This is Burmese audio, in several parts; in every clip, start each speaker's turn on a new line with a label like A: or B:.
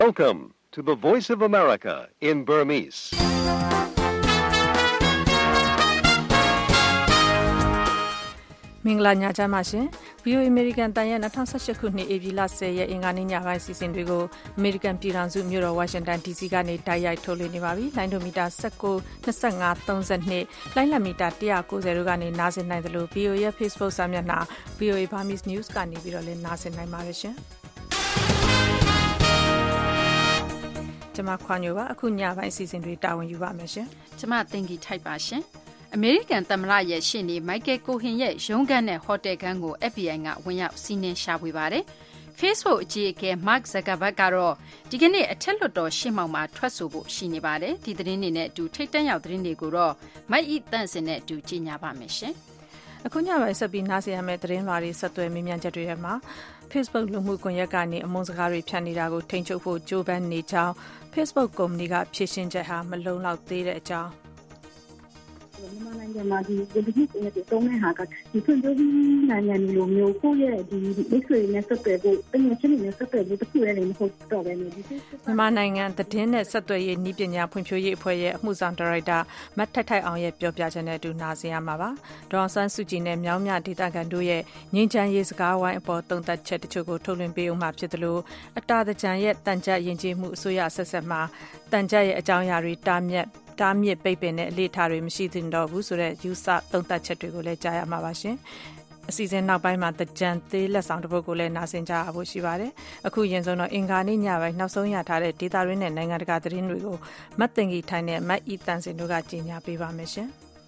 A: Welcome to the Voice of America in Burmese.
B: Mingla nya jama shin VOA American တန်ရဲ့2018ခုနှစ်ဧပြီလ10ရက်အင်္ဂါနေ့ညပိုင်းစီစဉ်တွေကို American ပြည်ထောင်စုမြို့တော် Washington DC ကနေတိုက်ရိုက်ထုတ်လွှင့်နေပါပြီ။လိုင်းဒိုမီတာ19 25 32လိုင်းလမီတာ190တို့ကနေနားဆင်နိုင်သလို VOA ရဲ့ Facebook စာမျက်နှာ VOA Burmese News ကနေပြီးတော့လည်းနားဆင်နိုင်ပါရရှင်။ကျွန်မခွန်ညိုပါအခုညပိုင်းစီစဉ်တွေတာဝန်ယူပါမယ်ရှင်
C: ။ကျွန်မတင်ကြီးထိုက်ပါရှင်။အမေရိကန်သမ္မတရဲ့ရှေ့နေမိုက်ကယ်ကိုဟင်ရဲ့ရုံးခန်းနဲ့ဟိုတယ်ခန်းကို FBI ကဝင်ရောက်စီးနင်းရှာဖွေပါတယ်။ Facebook အကြီးအကဲ Mark Zuckerberg ကတော့ဒီကနေ့အထက်လွှတ်တော်ရှေ့မှောက်မှာထွက်ဆိုဖို့ရှိနေပါတယ်။ဒီသတင်းတွေနဲ့အတူထိတ်တန့်ရောက်သတင်းတွေကိုတော့မိုက်ဤတန့်စင်နဲ့အတူကြီးညာပါမယ်ရှင်
B: ။အခုညပိုင်းဆက်ပြီးနားဆင်ရမယ့်သတင်းလွှာတွေဆက်သွယ်မြင်မြန်ချက်တွေထဲမှာ Facebook လူမှုကွန်ရက်ကနေအမုန်းစကားတွေဖြန့်နေတာကိုထိန်းချုပ်ဖို့ကြိုးပမ်းနေကြောင်း Facebook ကုမ္ပဏီကဖြေရှင်းချက်ဟာမလုံလောက်သေးတဲ့အကြောင်း
D: မြန်မာနိုင်ငံမှာဒီbusiness တွေတုံးတဲ့ဟာကဒီဖွံ့ဖြိုးပြီးနိုင်ငံတွေလိုမျိုးကိုယ့်ရဲ့ဒီမိတ်ဆွေတွေနဲ့ဆက်သွယ်ဖို့တကယ်ချင်းတွေနဲ့ဆက်သွယ်ဖို့တခုလည်းမဟုတ်တော့ပဲねဒီ
B: မြန်မာနိုင်ငံသတင်းနဲ့ဆက်သွယ်ရေးနည်းပညာဖွံ့ဖြိုးရေးအဖွဲ့ရဲ့အမှုဆောင်ဒါရိုက်တာမတ်ထိုက်အောင်ရဲ့ပြောပြချက်နဲ့အတူနားဆင်ရမှာပါဒေါအောင်ဆန်းစုကြည်နဲ့မြောင်းမြဒေသခံတို့ရဲ့ငြိမ်းချမ်းရေးစကားဝိုင်းအပေါ်သုံးသပ်ချက်တချို့ကိုထုတ်လွှင့်ပေးအောင်မှာဖြစ်တယ်လို့အတားတကြံရဲ့တန်ကြပ်ယဉ်ကျေးမှုအစိုးရဆက်ဆက်မှာတန်ကြပ်ရဲ့အကြောင်းအရာတွေတားမြစ်ပိတ်ပင်တဲ့အလေးထားတွေမရှိသင့်တော့ဘူးဆိုတဲ့ယူဆသုံးသပ်ချက်တွေကိုလည်းကြားရမှာပါရှင်အစီအစဉ်နောက်ပိုင်းမှာတကြံသေးလက်ဆောင်တစ်ပုဒ်ကိုလည်းနားဆင်ကြရဖို့ရှိပါတယ်အခုရင်ဆုံးတော့အင်္ဂါနေ့ညပိုင်းနောက်ဆုံးရထားတဲ့ဒေတာရင်းနဲ့နိုင်ငံတကာသတင်းတွေကိုမတ်တင်ကြီးထိုင်နဲ့မတ်ဤတန်စင်တို့ကကြီးညာပေးပါမယ်ရှင်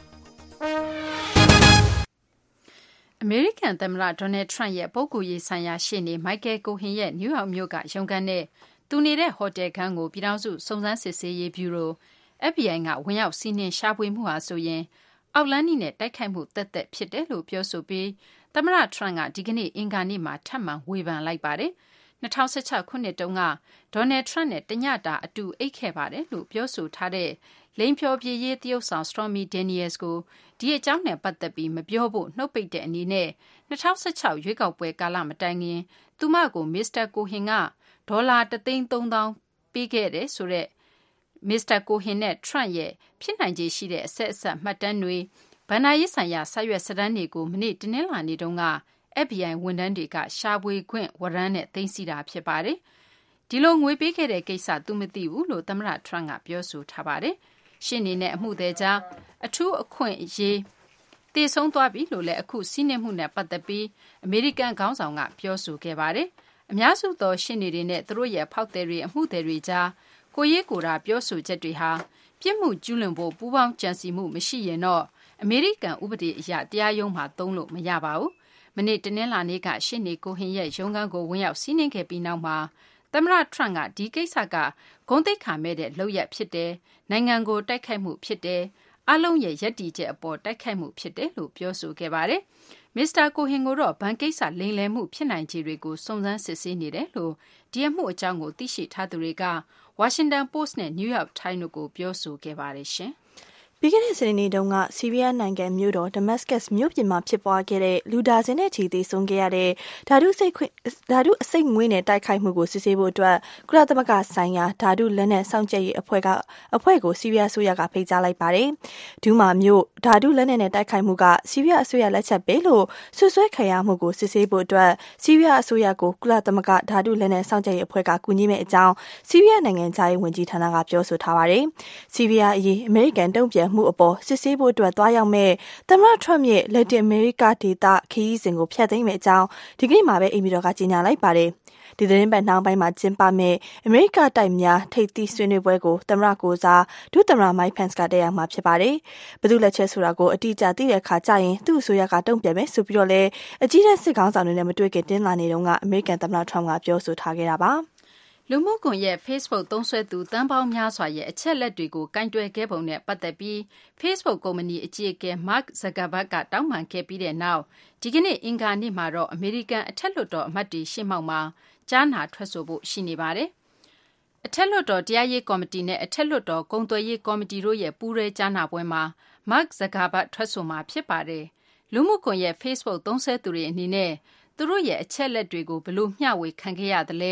C: အမေရိကန်သမ္မတဒေါ်နယ်ထရန့်ရဲ့ပုဂ္ဂိုလ်ရေးဆိုင်ရာရှေ့နေမိုက်ကယ်ကိုဟင်ရဲ့နယူးယောက်မြို့ကရုံးခန်းနဲ့သူနေတဲ့ဟိုတယ်ခန်းကိုပြည်ထောင်စုစုံစမ်းစစ်ဆေးရေးဗျူရိုFBI ကဝင်ရောက်စီးနင်းရှာဖွေမှုဟာဆိုရင်အောက်လန်းနီနဲ့တိုက်ခိုက်မှုသက်သက်ဖြစ်တယ်လို့ပြောဆိုပြီးသမ္မတထရန့်ကဒီကနေ့အင်္ဂါနေ့မှာထပ်မံဝေဖန်လိုက်ပါတယ်။2016ခုနှစ်တုန်းကဒေါ်နယ်ထရန့်နဲ့တညတာအတူအိတ်ခဲ့ပါတယ်လို့ပြောဆိုထားတဲ့လိင်ဖြောပြေးရေးတရုတ်ဆောင် Stormy Daniels ကိုဒီအကြောင်းနဲ့ပတ်သက်ပြီးမပြောဖို့နှုတ်ပိတ်တဲ့အနေနဲ့2016ရွေးကောက်ပွဲကာလမတိုင်ခင်သူမကိုမစ္စတာကိုဟင်ကဒေါ်လာ330,000ပေးခဲ့တယ်ဆိုတဲ့မစ္စတာကိုဟင်နဲ့ထရန့်ရဲ့ဖြစ်နိုင်ခြေရှိတဲ့အဆက်အဆက်မှတ်တမ်းတွေဗဏ္ဍာရေးဆိုင်ရာစာရွက်စာတမ်းတွေကိုမနေ့တနင်္လာနေ့တုန်းက FBI ဝန်ထမ်းတွေကရှာဖွေခွင့်ဝရမ်းနဲ့သိမ်းဆည်းတာဖြစ်ပါတယ်။ဒီလိုငွေပေးခဲ့တဲ့ကိစ္စသူမသိဘူးလို့သမ္မတထရန့်ကပြောဆိုထားပါတယ်။ရှင်းနေတဲ့အမှုသည်ကြားအထူးအခွင့်အရေးတည်ဆုံးသွားပြီလို့လည်းအခုစီးနှင်းမှုနဲ့ပတ်သက်ပြီးအမေရိကန်ခေါင်းဆောင်ကပြောဆိုခဲ့ပါတယ်။အများစုသောရှင်းနေတွေနဲ့သူတို့ရဲ့ဖောက်သည်တွေအမှုသည်တွေကြားကိုရေးကိုရာပြောဆိုချက်တွေဟာပြစ်မှုကျူးလွန်ဖို့ပူးပေါင်းကြံစည်မှုမရှိရင်တော့အမေရိကန်ဥပဒေအရတရားရုံးမှာသုံးလို့မရပါဘူး။မနေ့တနင်္လာနေ့ကရှင်းနေကိုဟင်ရဲ့ရုံးခန်းကိုဝင်ရောက်စီးနင်းခဲ့ပြီးနောက်မှာသမ္မတထရန့်ကဒီကိစ္စကဂုဏ်သိက္ခာမဲ့တဲ့လုပ်ရပ်ဖြစ်တယ်။နိုင်ငံကိုတိုက်ခိုက်မှုဖြစ်တယ်။အလုံးရဲ့ယက်တီချက်အပေါ်တိုက်ခိုက်မှုဖြစ်တယ်လို့ပြောဆိုခဲ့ပါတယ်။မစ္စတာကိုဟင်ကိုတော့ဘဏ်ကိစ္စလိမ်လည်မှုဖြစ်နိုင်ခြေတွေကိုစုံစမ်းစစ်ဆေးနေတယ်လို့ဒီအမှုအကြောင်းကိုသိရှိထားသူတွေကWashington Post နဲ့ New York Times တို့ကိုပြောဆိုခဲ့ပါတယ်ရှင်။
E: ပြီးခဲ့တဲ့စနေနေ့တုန်းကဆီးရီးယားနိုင်ငံမြို့တော် Damascus မြို့ပြင်မှာဖြစ်ပွားခဲ့တဲ့လူဒါဇင်နဲ့ချီသေဆုံးခဲ့ရတဲ့ဓာတုအဆိပ်ငွေ့နဲ့တိုက်ခိုက်မှုကိုစစ်ဆေးဖို့အတွက်ကုလသမဂ္ဂဆိုင်ရာဓာတုလက်နက်စောင့်ကြပ်ရေးအဖွဲ့ကိုဆီးရီးယားအစိုးရကဖိတ်ကြားလိုက်ပါတယ်။ဒူးမာမြို့ဓာတုလက်နက်နဲ့တိုက်ခိုက်မှုကဆီးရီးယားအစိုးရလက်ချက်ပဲလို့ဆွဆွဲခံရမှုကိုစစ်ဆေးဖို့အတွက်ဆီးရီးယားအစိုးရကိုကုလသမဂ္ဂဓာတုလက်နက်စောင့်ကြပ်ရေးအဖွဲ့ကကူညီမဲ့အကြောင်းဆီးရီးယားနိုင်ငံခြားရေးဝန်ကြီးဌာနကပြောဆိုထားပါတယ်။ဆီးရီးယားအရေးအမေရိကန်တုံ့ပြန်မှုအပေါ်စစ်ဆေးဖို့အတွက်သွားရောက်မဲ့သမ္မတထရမ့်ရဲ့လက်တင်အမေရိကဒေသခရီးစဉ်ကိုဖျက်သိမ်းမဲ့အကြောင်းဒီကနေ့မှာပဲအိမ်ပြည်တော်ကကြေညာလိုက်ပါတယ်။ဒီသတင်းပတ်နှောင်းပိုင်းမှာကျင်းပမဲ့အမေရိကတိုက်များထိပ်သီးဆွေးနွေးပွဲကိုသမ္မတကိုစားဒုသမ္မတမိုက်ဖန်စ်ကတက်ရောက်မှာဖြစ်ပါတယ်။ဘယ်သူလက်ချက်ဆိုတာကိုအတိအကျသိတဲ့အခါကျရင်သူ့အစိုးရကတုံ့ပြန်မယ်ဆိုပြီးတော့လည်းအကြီးတန်းစစ်ခေါင်းဆောင်တွေနဲ့မတွေ့ခင်တင်းလာနေတုန်းကအမေရိကန်သမ္မတထရမ့်ကပြောဆိုထားခဲ့တာပါ။
C: လူမှုကွန်ရက် Facebook သုံးစွဲသူတန်းပေါင်းများစွာရဲ့အချက်လက်တွေကိုကင်တွယ်ခဲ့ပုံနဲ့ပတ်သက်ပြီး Facebook ကုမ္ပဏီအကြီးအကဲ Mark Zuckerberg ကတောင်းပန်ခဲ့ပြီးတဲ့နောက်ဒီကနေ့အင်္ဂါနေ့မှာတော့အမေရိကန်အထက်လွှတ်တော်အမတ်တွေရှေ့မှောက်မှာကြားနာထွက်ဆိုဖို့ရှိနေပါတယ်။အထက်လွှတ်တော်တရားရေးကော်မတီနဲ့အထက်လွှတ်တော်ကုန်သွယ်ရေးကော်မတီတို့ရဲ့ပူးတွဲကြားနာပွဲမှာ Mark Zuckerberg ထွက်ဆိုမှာဖြစ်ပါတယ်။လူမှုကွန်ရက် Facebook သုံးစွဲသူတွေအနေနဲ့သူတို့ရဲ့အချက်လက်တွေကိုဘယ်လိုမျှဝေခံခဲ့ရသလဲ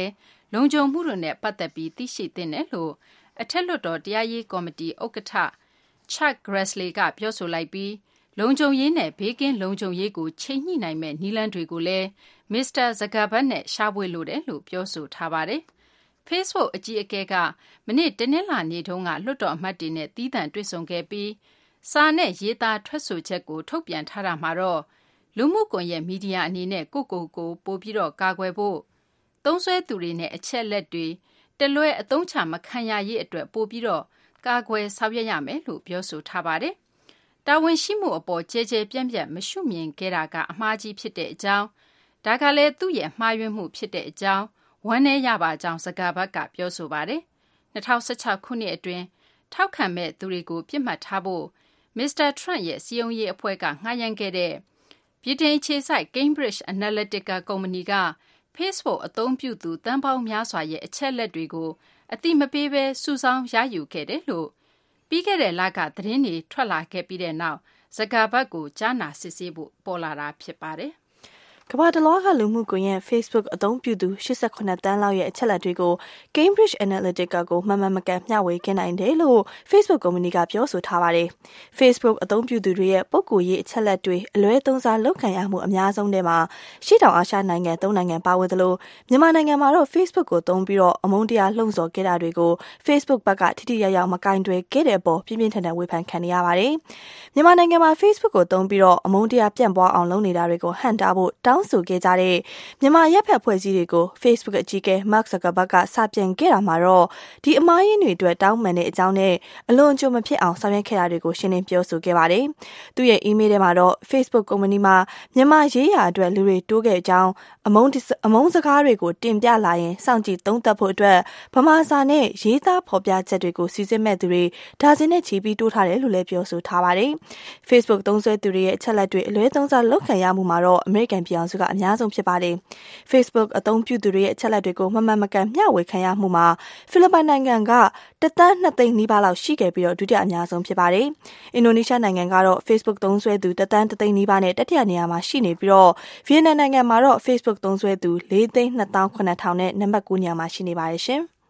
C: လုံခြုံမှုတို့နဲ့ပတ်သက်ပြီးသိရှိသင့်တယ်လို့အထက်လွှတ်တော်တရားရေးကော်မတီဥက္ကဋ္ဌ Chuck Grassley ကပြောဆိုလိုက်ပြီးလုံခြုံရေးနဲ့ဘေးကင်းလုံခြုံရေးကိုချိန်ညှိနိုင်မဲ့နည်းလမ်းတွေကိုလည်းမစ္စတာဇကာဘတ်နဲ့ရှာဖွေလိုတယ်လို့ပြောဆိုထားပါတယ်။ Facebook အကြီးအကဲကမနေ့တနင်္လာနေ့တုန်းကလွှတ်တော်အမတ်တွေနဲ့သီးသန့်တွေ့ဆုံခဲ့ပြီးစာနဲ့ရေးသားထွက်ဆိုချက်ကိုထုတ်ပြန်ထားတာမှာတော့လူမှုကွန်ရက်မီဒီယာအနေနဲ့ကိုပိုပြီးတော့ကာကွယ်ဖို့သုံးစွဲသူတွေနဲ့အချက်လက်တွေတလွဲအသုံးချမခံရရေးအတွက်ပိုပြီးတော့ကာကွယ်ဆောင်ရွက်ရမယ်လို့ပြောဆိုထားပါတယ်။တာဝန်ရှိမှုအပေါ်ကြဲကြဲပြန့်ပြန့်မရှုမြင်ခဲ့တာကအမှားကြီးဖြစ်တဲ့အကြောင်းဒါကလည်းသူ့ရဲ့မှားယွင်းမှုဖြစ်တဲ့အကြောင်းဝမ်းနည်းရပါကြောင်းဇကာဘတ်ကပြောဆိုပါတယ်။2016ခုနှစ်အတွင်းထောက်ခံမဲ့သူတွေကိုပြစ်မှတ်ထားဖို့မစ္စတာထရန့်ရဲ့စီယုံရေးအဖွဲ့ကငှားရမ်းခဲ့တဲ့ဗြိတိန်ခြေစိုက် Cambridge Analytica ကုမ္ပဏီက Facebook အသုံးပြုသူတန်းပေါင်းများစွာရဲ့အချက်လက်တွေကိုအတိမပေးဘဲစုဆောင်းရယူခဲ့တယ်လို့ပြီးခဲ့တဲ့လကသတင်းတွေထွက်လာခဲ့ပြီးတဲ့နောက်ဇကာဘတ်ကိုကြားနာစစ်ဆေးဖို့ပေါ်လာတာဖြစ်ပါတယ်။
E: ကမ္ဘာတလွှားကလူမှုကွန်ရက် Facebook အသုံးပြုသူ88တန်းလောက်ရဲ့အချက်လက်တွေကို Cambridge Analytica ကိုမှန်မှန်မကန်မျှဝေခဲ့နိုင်တယ်လို့ Facebook ကုမ္ပဏီကပြောဆိုထားပါတယ်။ Facebook အသုံးပြုသူတွေရဲ့ပုဂ္ဂိုလ်ရေးအချက်လက်တွေအလွဲသုံးစားလုပ်ခံရမှုအများဆုံးထဲမှာရှေ့တောင်အာရှနိုင်ငံ3နိုင်ငံပါဝင်သလိုမြန်မာနိုင်ငံမှာတော့ Facebook ကိုသုံးပြီးတော့အမုန်းတရားလှုံ့ဆော်ခဲ့တာတွေကို Facebook ဘက်ကထိထိရောက်ရောက်မကင်တွယ်ခဲ့တဲ့အပေါ်ပြင်းပြင်းထန်ထန်ဝေဖန်ခံနေရပါတယ်။မြန်မာနိုင်ငံမှာ Facebook ကိုသုံးပြီးတော့အမုန်းတရားပြန့်ပွားအောင်လုပ်နေတာတွေကိုဟန့်တားဖို့တောင်းဆိုခဲ့ကြတဲ့မြန်မာရပ်ဖက်ဖွဲ့စည်းတွေကို Facebook အကြီးအကဲ Mark Zuckerberg ကစပြန်ခဲ့တာမှာတော့ဒီအမှားယွင်းတွေအတွက်တောင်းပန်တဲ့အကြောင်းနဲ့အလွန်အကျွံမဖြစ်အောင်ဆောင်ရွက်ခဲ့တာတွေကိုရှင်းလင်းပြောဆိုခဲ့ပါတယ်။သူ့ရဲ့ email ထဲမှာတော့ Facebook ကုမ္ပဏီမှာမြန်မာရေးရာအတွက်လူတွေတိုးခဲ့ကြောင်းအမုန်းစကားတွေကိုတင်ပြလာရင်စောင့်ကြည့်သုံးသပ်ဖို့အတွက်ဗမာစာနဲ့ရေးသားဖော်ပြချက်တွေကိုစီစစ်မဲ့သူတွေဒါဇင်နဲ့ချီပြီးတိုးထားတယ်လို့လည်းပြောဆိုထားပါတယ်။ Facebook သုံးစွဲသူတွေရဲ့အချက်လက်တွေအလွဲသုံးစားလုပ်ခံရမှုမှာတော့အမေရိကန်ပြည်အောင်စုကအများဆုံးဖြစ်ပါတယ်။ Facebook အသုံးပြုသူတွေရဲ့အချက်လက်တွေကိုမမှန်မကန်မျှဝေခံရမှုမှာဖိလစ်ပိုင်နိုင်ငံက1.2 သန်းနီးပါးလောက်ရှိခဲ့ပြီးတော့ဒုတိယအများဆုံးဖြစ်ပါတယ်။အင်ဒိုနီးရှားနိုင်ငံကတော့ Facebook သုံးစွဲသူ1.1 သန်းနီးပါးနဲ့တတိယနေရာမှာရှိနေပြီးတော့ဗီယက်နမ်နိုင်ငံမှာတော့ Facebook သုံးစွဲသူ4,2,700,000နဲ့နံပါတ်9နေရာမှာရှိနေပါတယ်ရှင်။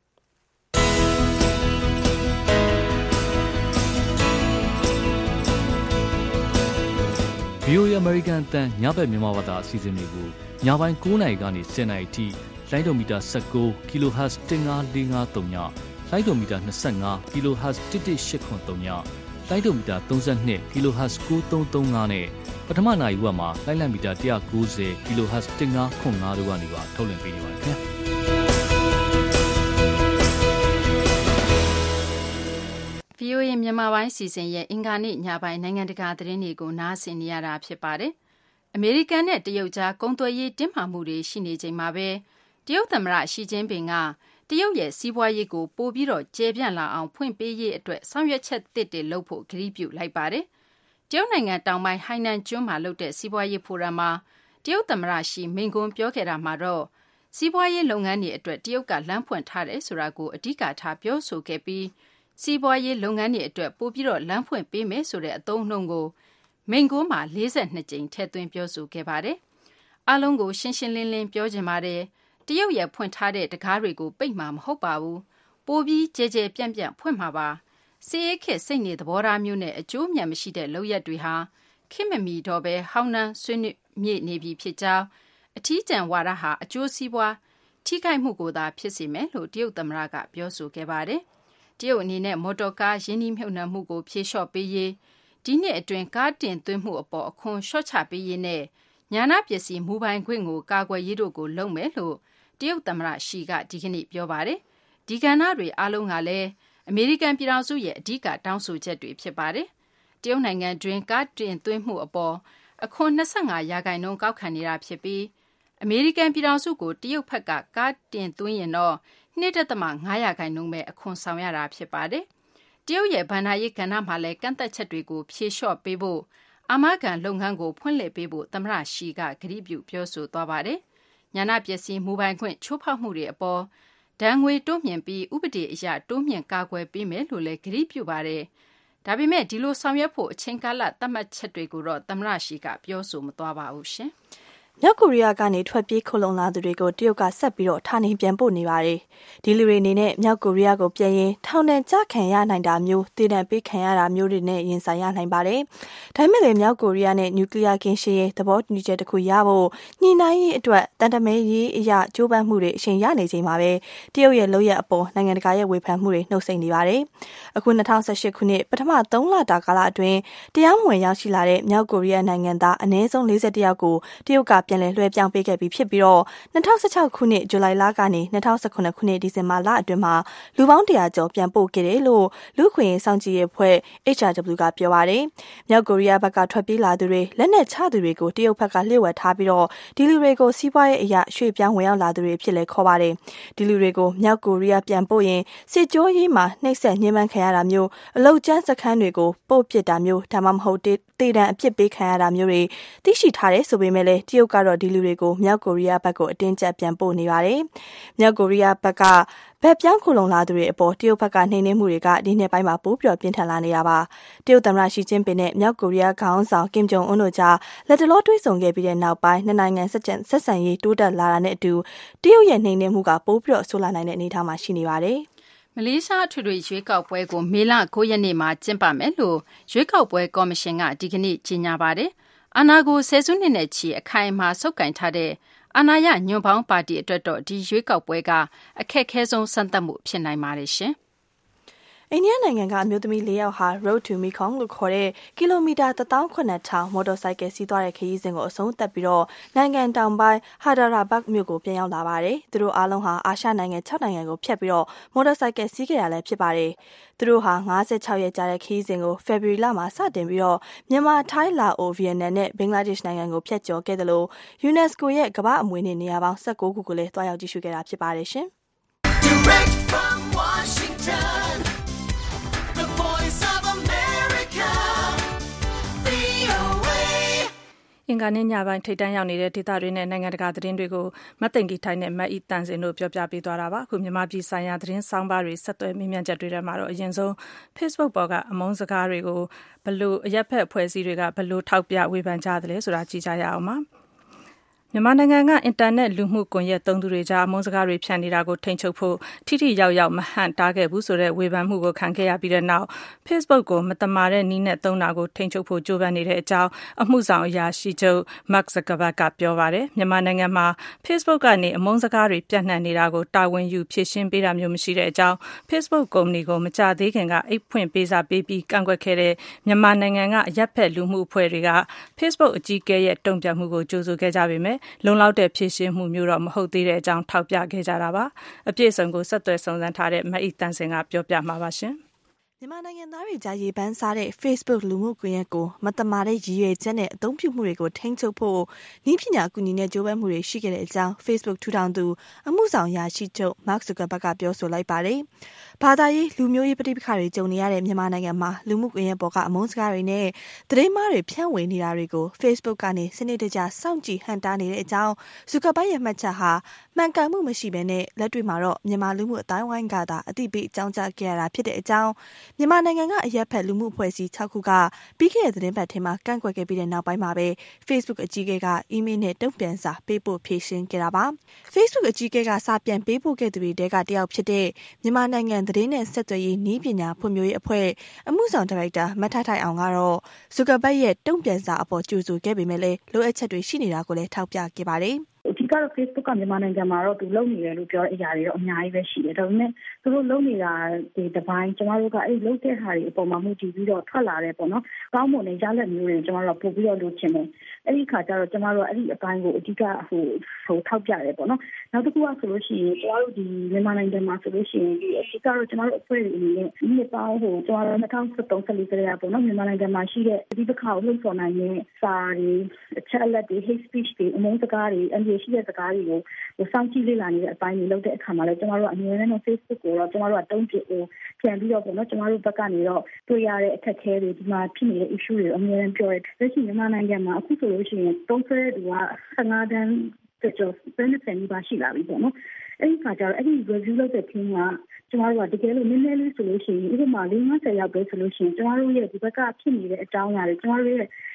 F: VOA American အတန်းညဘက်မြန်မာဘာသာအစီအစဉ်တွေကိုညပိုင်း9:00နာရီကနေ10:00နာရီထိလိုင်းဒိုမီတာ19 kHz 15453ညလိုင်းဒိုမီတာ25 kHz 11883ညလိုင်းဒိုမီတာ32 kHz 9335နဲ့ပထမနာရီဝက်မှာလိုင်းလံမီတာ190 kHz 1505တို့ကနေပါထုတ်လွှင့်ပေးနေပါတယ်ခင်ဗျာ
C: VOA မြန်မာပိုင်းစီစဉ်ရဲ့အင်္ဂါနေ့ညပိုင်းနိုင်ငံတကာသတင်းတွေကိုနားဆင်နေရတာဖြစ်ပါတယ်။အမေရိကန်နဲ့တရုတ်ကြားကုန်သွယ်ရေးတင်းမာမှုတွေရှိနေချိန်မှာပဲတရုတ်သမ္မတရှီကျင်းပင်ကတရုတ်ရဲ့စီးပွားရေးကိုပိုပြီးတော့ကျယ်ပြန့်လာအောင်ဖွင့်ပေးရေးအတွက်ဆောင်ရွက်ချက်သစ်တွေလုပ်ဖို့ကတိပြုလိုက်ပါတယ်။တရုတ်နိုင်ငံတောင်ပိုင်းဟိုင်နန်ကျွန်းမှာလုပ်တဲ့စီးပွားရေးဖိုရမ်မှာတရုတ်သမ္မတရှီမိန့်ခွန်းပြောခဲ့တာမှာတော့စီးပွားရေးလုပ်ငန်းတွေအတွက်တရုတ်ကလမ်းဖွင့်ထားတယ်ဆိုတာကိုအဓိကထားပြောဆိုခဲ့ပြီးစီးပွားရေးလုပ်ငန်းတွေအတွက်ပိုပြီးတော့လမ်းဖွင့်ပေးမယ်ဆိုတဲ့အသုံးအနှုန်းကိုမိန့်ခွန်းမှာ42ကြိမ်ထည့်သွင်းပြောဆိုခဲ့ပါတယ်။အားလုံးကိုရှင်းရှင်းလင်းလင်းပြောချင်ပါတယ်။တရုတ်ရဲ့ဖွင့်ထားတဲ့တကားတွေကိုပိတ်မှာမဟုတ်ပါဘူး။ပိုပြီးကြဲကြဲပြန့်ပြန့်ဖွင့်မှာပါ။စီးရဲခေတ်စိတ်နေသဘောထားမျိုးနဲ့အကျိုးမြတ်မရှိတဲ့လုပ်ရက်တွေဟာခေတ်မမီတော့ပဲဟောင်းနှမ်းဆွေးနွေးမြေ့နေပြီဖြစ်ကြောင်းအထီးကျန်ဝါဒဟာအကျိုးစီးပွားထိခိုက်မှုကိုသာဖြစ်စေမယ်လို့တရုတ်သမ္မတကပြောဆိုခဲ့ပါတယ်။တရုတ်အနေနဲ့မော်တော်ကားရင်းနှီးမြှုပ်နှံမှုကိုဖြေလျှော့ပေးရေးဒီနှစ်အတွင်းကားတင်သွင်းမှုအပေါ်အခွန်လျှော့ချပေးရေးနဲ့ညာဏပစ္စည်းမူပိုင်ခွင့်ကိုကာကွယ်ရေးတို့ကိုလုပ်မယ်လို့တရုတ်သမ္မတရှီကဒီကနေ့ပြောပါတယ်။ဒီကဏ္ဍတွေအားလုံးကလည်းအမေရိကန်ပြည်ထောင်စုရဲ့အဓိကတောင်းဆိုချက်တွေဖြစ်ပါတယ်။တရုတ်နိုင်ငံတွင်းကားတင်သွင်းမှုအပေါ်အခွန်25%ကောက်ခံနေတာဖြစ်ပြီးအမေရိကန်ပြည်ထောင်စုကိုတရုတ်ဘက်ကကားတင်သွင်းရင်တော့2.5%ပဲအခွန်ဆောင်ရတာဖြစ်ပါတယ်။တရုတ်ရဲ့ဘဏ္ဍာရေးကဏ္ဍမှာလည်းကန့်သက်ချက်တွေကိုဖြေလျှော့ပေးဖို့အာမခံလုပ်ငန်းကိုဖွင့်လှစ်ပေးဖို့သမ္မတရှီကကတိပြုပြောဆိုသွားပါတယ်။ညာဏပစ္စည်းမူပိုင်ခွင့်ချိုးဖောက်မှုတွေအပေါ်ဒဏ်ငွေတိုးမြှင့်ပြီးဥပဒေအရတိုးမြှင့်ကာကွယ်ပေးမယ်လို့လည်းကတိပြုပါတယ်။ဒါပေမဲ့ဒီလိုဆောင်ရွက်ဖို့အချိန်ကာလသတ်မှတ်ချက်တွေကိုတော့သမ္မတရှီကပြောဆိုမသွားပါဘူးရှင်။
E: မြောက်ကိုရီးယားကနေထွက်ပြေးခိုလုံလာသူတွေကိုတရုတ်ကဆက်ပြီးတော့ဌာနေပြန်ပို့နေပါတယ်။ဒီလူတွေအနေနဲ့မြောက်ကိုရီးယားကိုပြန်ရင်ထောင်ဒဏ်ကျခံရနိုင်တာမျိုး၊တည်တံ့ပေးခံရတာမျိုးတွေနဲ့ရင်ဆိုင်ရနိုင်ပါတယ်။ဒါပေမဲ့လည်းမြောက်ကိုရီးယားနဲ့နျူကလ িয়ার ကင်းရှင်းရေးသဘောတူညီချက်တစ်ခုရဖို့ညှိနှိုင်းရေးအတွက်တန်တမဲရေးအရာကြိုးပမ်းမှုတွေအချိန်ရနေချိန်မှာပဲတရုတ်ရဲ့လုပ်ရက်အပေါ်နိုင်ငံတကာရဲ့ဝေဖန်မှုတွေနှုတ်ဆက်နေပါတယ်။အခု2018ခုနှစ်ပထမ3လတာကာလအတွင်းတရားမဝင်ရောက်ရှိလာတဲ့မြောက်ကိုရီးယားနိုင်ငံသားအနည်းဆုံး41ယောက်ကိုတရုတ်ကပြန်လည်လွှဲပြောင်းပေးခဲ့ပြီးဖြစ်ပြီးတော့2016ခုနှစ်ဇူလိုင်လကနေ2018ခုနှစ်ဒီဇင်ဘာလအတွင်းမှာလူပေါင်း100ကျော်ပြန်ပို့ခဲ့တယ်လို့လူ့အခွင့်အရေးစောင့်ကြည့်ရေးအဖွဲ့ HRW ကပြောပါတယ်။မြောက်ကိုရီးယားဘက်ကထွက်ပြေးလာသူတွေလက်နက်ချသူတွေကိုတရုတ်ဘက်ကလျှို့ဝှက်ထားပြီးတော့ဒီလူတွေကိုစီးပွားရေးအရာရွှေ့ပြောင်းဝင်ရောက်လာသူတွေဖြစ်လဲခေါ်ပါတယ်။ဒီလူတွေကိုမြောက်ကိုရီးယားပြန်ပို့ရင်စစ်ကြောရေးမှာနှိပ်စက်ညှဉ်းပန်းခံရတာမျိုးအလုတ်ကျန်းစခန်းတွေကိုပို့ပစ်တာမျိုးဒါမှမဟုတ်တည်တံအပြစ်ပေးခံရတာမျိုးတွေသိရှိထားတယ်ဆိုပေမဲ့လည်းတရုတ်ကတော့ဒီလူတွေကိုမြောက်ကိုရီးယားဘက်ကိုအတင်းကျပ်ပြန်ပို့နေပါတယ်။မြောက်ကိုရီးယားဘက်ကဗက်ပြောင်းခိုလုံလာသူတွေအပေါ်တရုတ်ဘက်ကနှိမ်နင်းမှုတွေကဒီနှစ်ပိုင်းမှာပိုပြီးပြင်းထန်လာနေတာပါ။တရုတ်သမ္မတရှီကျင်းပင်နဲ့မြောက်ကိုရီးယားခေါင်းဆောင်ကင်ဂျုံအွန်းတို့ကြားလက်တလောတွေ့ဆုံခဲ့ပြီးတဲ့နောက်ပိုင်းနှစ်နိုင်ငံဆက်ဆံရေးတိုးတက်လာတာနဲ့အတူတရုတ်ရဲ့နှိမ်နင်းမှုကပိုပြီးဆိုးလာနိုင်တဲ့အနေအထားမှာရှိနေပါတယ်။
C: မလေးရှားအထွေထွေရွေးကောက်ပွဲကိုမေလ9ရက်နေ့မှာကျင်းပမယ်လို့ရွေးကောက်ပွဲကော်မရှင်ကဒီကနေ့ကြေညာပါတယ်။အာဏာကိုဆယ်စုနှစ်နဲ့ချီအခိုင်အမာဆုပ်ကိုင်ထားတဲ့အာဏာရညွန့်ပေါင်းပါတီအတွက်တော့ဒီရွေးကောက်ပွဲကအခက်ခဲဆုံးစမ်းသပ်မှုဖြစ်နိုင်ပါတယ်ရှင်။
E: အိန္ဒိယနိုင်ငံကအမျိုးသမီး4ယောက်ဟာ Road to Mekong လို့ခေါ်တဲ့ကီလိုမီတာ1,700မော်တော်ဆိုင်ကယ်စီးသွားတဲ့ခရီးစဉ်ကိုအဆုံးသတ်ပြီးတော့နိုင်ငံတောင်ပိုင်း Hyderabad မြို့ကိုပြန်ရောက်လာပါတယ်။သူတို့အားလုံးဟာအာရှနိုင်ငံ6နိုင်ငံကိုဖြတ်ပြီးတော့မော်တော်ဆိုင်ကယ်စီးခဲ့တာလည်းဖြစ်ပါတယ်။သူတို့ဟာ56ရက်ကြာတဲ့ခရီးစဉ်ကို February လမှာစတင်ပြီးတော့မြန်မာ၊ထိုင်း၊လာအို၊ဗီယက်နမ်နဲ့ဘင်္ဂလားဒေ့ရှ်နိုင်ငံကိုဖြတ်ကျော်ခဲ့တယ်လို့ UNESCO ရဲ့ကမ္ဘာ့အမွေအနှစ်နေရာပေါင်း19ခုကိုလည်းတွားရောက်ကြည့်ရှုခဲ့တာဖြစ်ပါတယ်ရှင်။ Direct from Washington
B: အင်္ဂါနေ့ညပိုင်းထိပ်တန်းရောက်နေတဲ့ဒေသတွေနဲ့နိုင်ငံတကာသတင်းတွေကိုမသိင်္ဂီထိုက်နဲ့မတ်ဤတန်စင်တို့ပြောပြပေးသွားတာပါ။အခုမြန်မာပြည်ဆိုင်ရာသတင်းဆောင်းပါးတွေဆက်သွယ်မေးမြန်းချက်တွေထဲမှာတော့အရင်ဆုံး Facebook ပေါ်ကအမုန်းစကားတွေကိုဘလို့အရက်ဖက်အဖွဲ့အစည်းတွေကဘလို့ထောက်ပြဝေဖန်ကြသလဲဆိုတာကြည့်ကြရအောင်ပါ။မြန်မာနိုင်ငံကအင်တာနက်လူမှုကွန်ရက်သုံးသူတွေကြားအမုန်းစကားတွေဖြန့်နေတာကိုထိန်းချုပ်ဖို့ထိထိရောက်ရောက်မဟန့်တားခဲ့ဘူးဆိုတဲ့ဝေဖန်မှုကိုခံခဲ့ရပြီးတဲ့နောက် Facebook ကိုမတမာတဲ့နည်းနဲ့သုံးတာကိုထိန်းချုပ်ဖို့ကြိုးပမ်းနေတဲ့အကြောင်းအမှုဆောင်အရာရှိချုပ် Mark Zuckerberg ကပြောပါတယ်။မြန်မာနိုင်ငံမှာ Facebook ကနေအမုန်းစကားတွေပြန့်နှံ့နေတာကိုတာဝန်ယူဖြေရှင်းပေးတာမျိုးမရှိတဲ့အကြောင်း Facebook ကုမ္ပဏီကိုမကြာသေးခင်ကအိတ်ဖွင့်ပေးစာပေးပြီးကန့်ကွက်ခဲ့တဲ့မြန်မာနိုင်ငံကအရပ်ဖက်လူမှုအဖွဲ့တွေက Facebook အကြီးအကဲရဲ့တုံ့ပြန်မှုကိုကြိုဆိုခဲ့ကြပေမဲ့လုံလောက်တဲ့ဖြေရှင်းမှုမျိုးတော့မဟုတ်သေးတဲ့အကြောင်းထောက်ပြခဲ့ကြတာပါ။အပြည့်အစုံကိုဆက်သွယ်စုံစမ်းထားတဲ့မအိတန်စင်ကပြောပြမှာပါရှင်။
E: မြန်မာနိုင်ငံသားတွေကြားရေပန်းစားတဲ့ Facebook လူမှုကွန်ရက်ကိုမတမာတဲ့ရည်ရွယ်ချက်နဲ့အသုံးပြုမှုတွေကိုထိန်းချုပ်ဖို့နည်းပညာအကူအညီနဲ့ကြိုးပမ်းမှုတွေရှိခဲ့တဲ့အကြောင်း Facebook ထူထောင်သူအမှုဆောင်ရာရှိချုပ် Mark Zuckerberg ကပြောဆိုလိုက်ပါတယ်။ဘာသာရေးလူမျိုးရေးပဋိပက္ခတွေကြုံနေရတဲ့မြန်မာနိုင်ငံမှာလူမှုကွန်ရက်ပေါ်ကအမုန်းစကားတွေနဲ့သတင်းမှားတွေဖြန့်ဝေနေတာတွေကို Facebook ကနေစနစ်တကျစောင့်ကြည့်ဟန့်တားနေတဲ့အကြောင်း Zuckerberg ရဲ့မှတ်ချက်ဟာမှန်ကန်မှုမရှိဘဲနဲ့လက်တွေ့မှာတော့မြန်မာလူမှုအတိုင်းဝိုင်းကသာအသိပေးအကြောင်းကြားခဲ့ရတာဖြစ်တဲ့အကြောင်းမြန်မာနိုင်ငံကအရက်ဖက်လူမှုအဖွဲ့အစည်း6ခုကပြီးခဲ့တဲ့သတင်းပတ်ထဲမှာကန့်ကွက်ခဲ့ပြီးတဲ့နောက်ပိုင်းမှာပဲ Facebook အကြီးအကဲကအီးမေးလ်နဲ့တုံ့ပြန်စာပေးပို့ဖြေရှင်းခဲ့တာပါ။ Facebook အကြီးအကဲကစာပြန်ပေးပို့ခဲ့သူတွေထဲကတယောက်ဖြစ်တဲ့မြန်မာနိုင်ငံသတင်းနဲ့ဆက်သွယ်ရေးနည်းပညာဖွံ့ဖြိုးရေးအဖွဲ့အမှုဆောင်ဒါရိုက်တာမထထိုင်အောင်ကတော့ Zuckerberg ရဲ့တုံ့ပြန်စာအပေါ်ကြိုဆိုခဲ့ပေမဲ့လည်းလိုအပ်ချက်တွေရှိနေတာကိုလည်းထောက်ပြခဲ့ပါတယ်။
D: အဓိကတော့ Facebook ကမြန်မာနိုင်ငံမှာတော့သူလုပ်နေတယ်လို့ပြောတဲ့အရာတွေတော့အများကြီးပဲရှိတယ်။ဒါပေမဲ့သူတို့လုပ်နေတာဒီတစ်ပိုင်းကျမတို့ကအဲ့လုပ်တဲ့ဟာတွေအပေါ်မှာမူတည်ပြီးတော့ထွက်လာတယ်ပေါ့နော်။ကောင်းမွန်တဲ့ရလဒ်မျိုးတွေကျမတို့ပို့ပြီးတော့လုပ်ချင်တယ်။အဲ့ဒီခါကျတော့ကျမတို့အဲ့ဒီအပိုင်းကိုအဓိကထောက်ပြတယ်ပေါ့နော်။နောက်တစ်ခုကဆိုလို့ရှိရင်ကျမတို့ဒီမြန်မာနိုင်ငံမှာဆိုလို့ရှိရင်ဒီအဓိကတော့ကျမတို့အဖွဲ့တွေအနေနဲ့ဒီပေါင်းကျမတို့2013 14ကလေးပေါ့နော်မြန်မာနိုင်ငံမှာရှိတဲ့ဒီတစ်ခါကိုလှုပ်ဆောင်နိုင်တဲ့စာတွေအချက်အလက်တွေ hate speech တွေအမုန်းစကားတွေရှိတဲ့စကားတွေကိုစောင့်ကြည့်လေ့လာနေတဲ့အပိုင်းတွေလုပ်တဲ့အခါမှာလည်းကျမတို့ကအမြဲတမ်း Facebook ကိုတော့ကျမတို့ကတုံ့ပြန်ပြီးတော့ပေါ့နော်ကျမတို့ဘက်ကနေတော့တွေ့ရတဲ့အခက်အခဲတွေဒီမှာဖြစ်နေတဲ့ issue တွေအမြဲတမ်းပြောရဲလက်ရှိမြန်မာနိုင်ငံမှာအခုဆိုလို့ရှိရင်တုံးဆွဲသူက15တန်းကျော်20ပါရှိလာပြီပေါ့နော်အဲ့ဒီခါကျတော့အဲ့ဒီ review လုပ်တဲ့ team ကကျမတို့ကတကယ်လို့နည်းနည်းလေးဆိုလို့ရှိရင်ဥပမာ50ယောက်ပဲဆိုလို့ရှိရင်ကျမတို့ရဲ့ဒီဘက်ကဖြစ်နေတဲ့အကြောင်းအရာတွေကျမတို့ရဲ့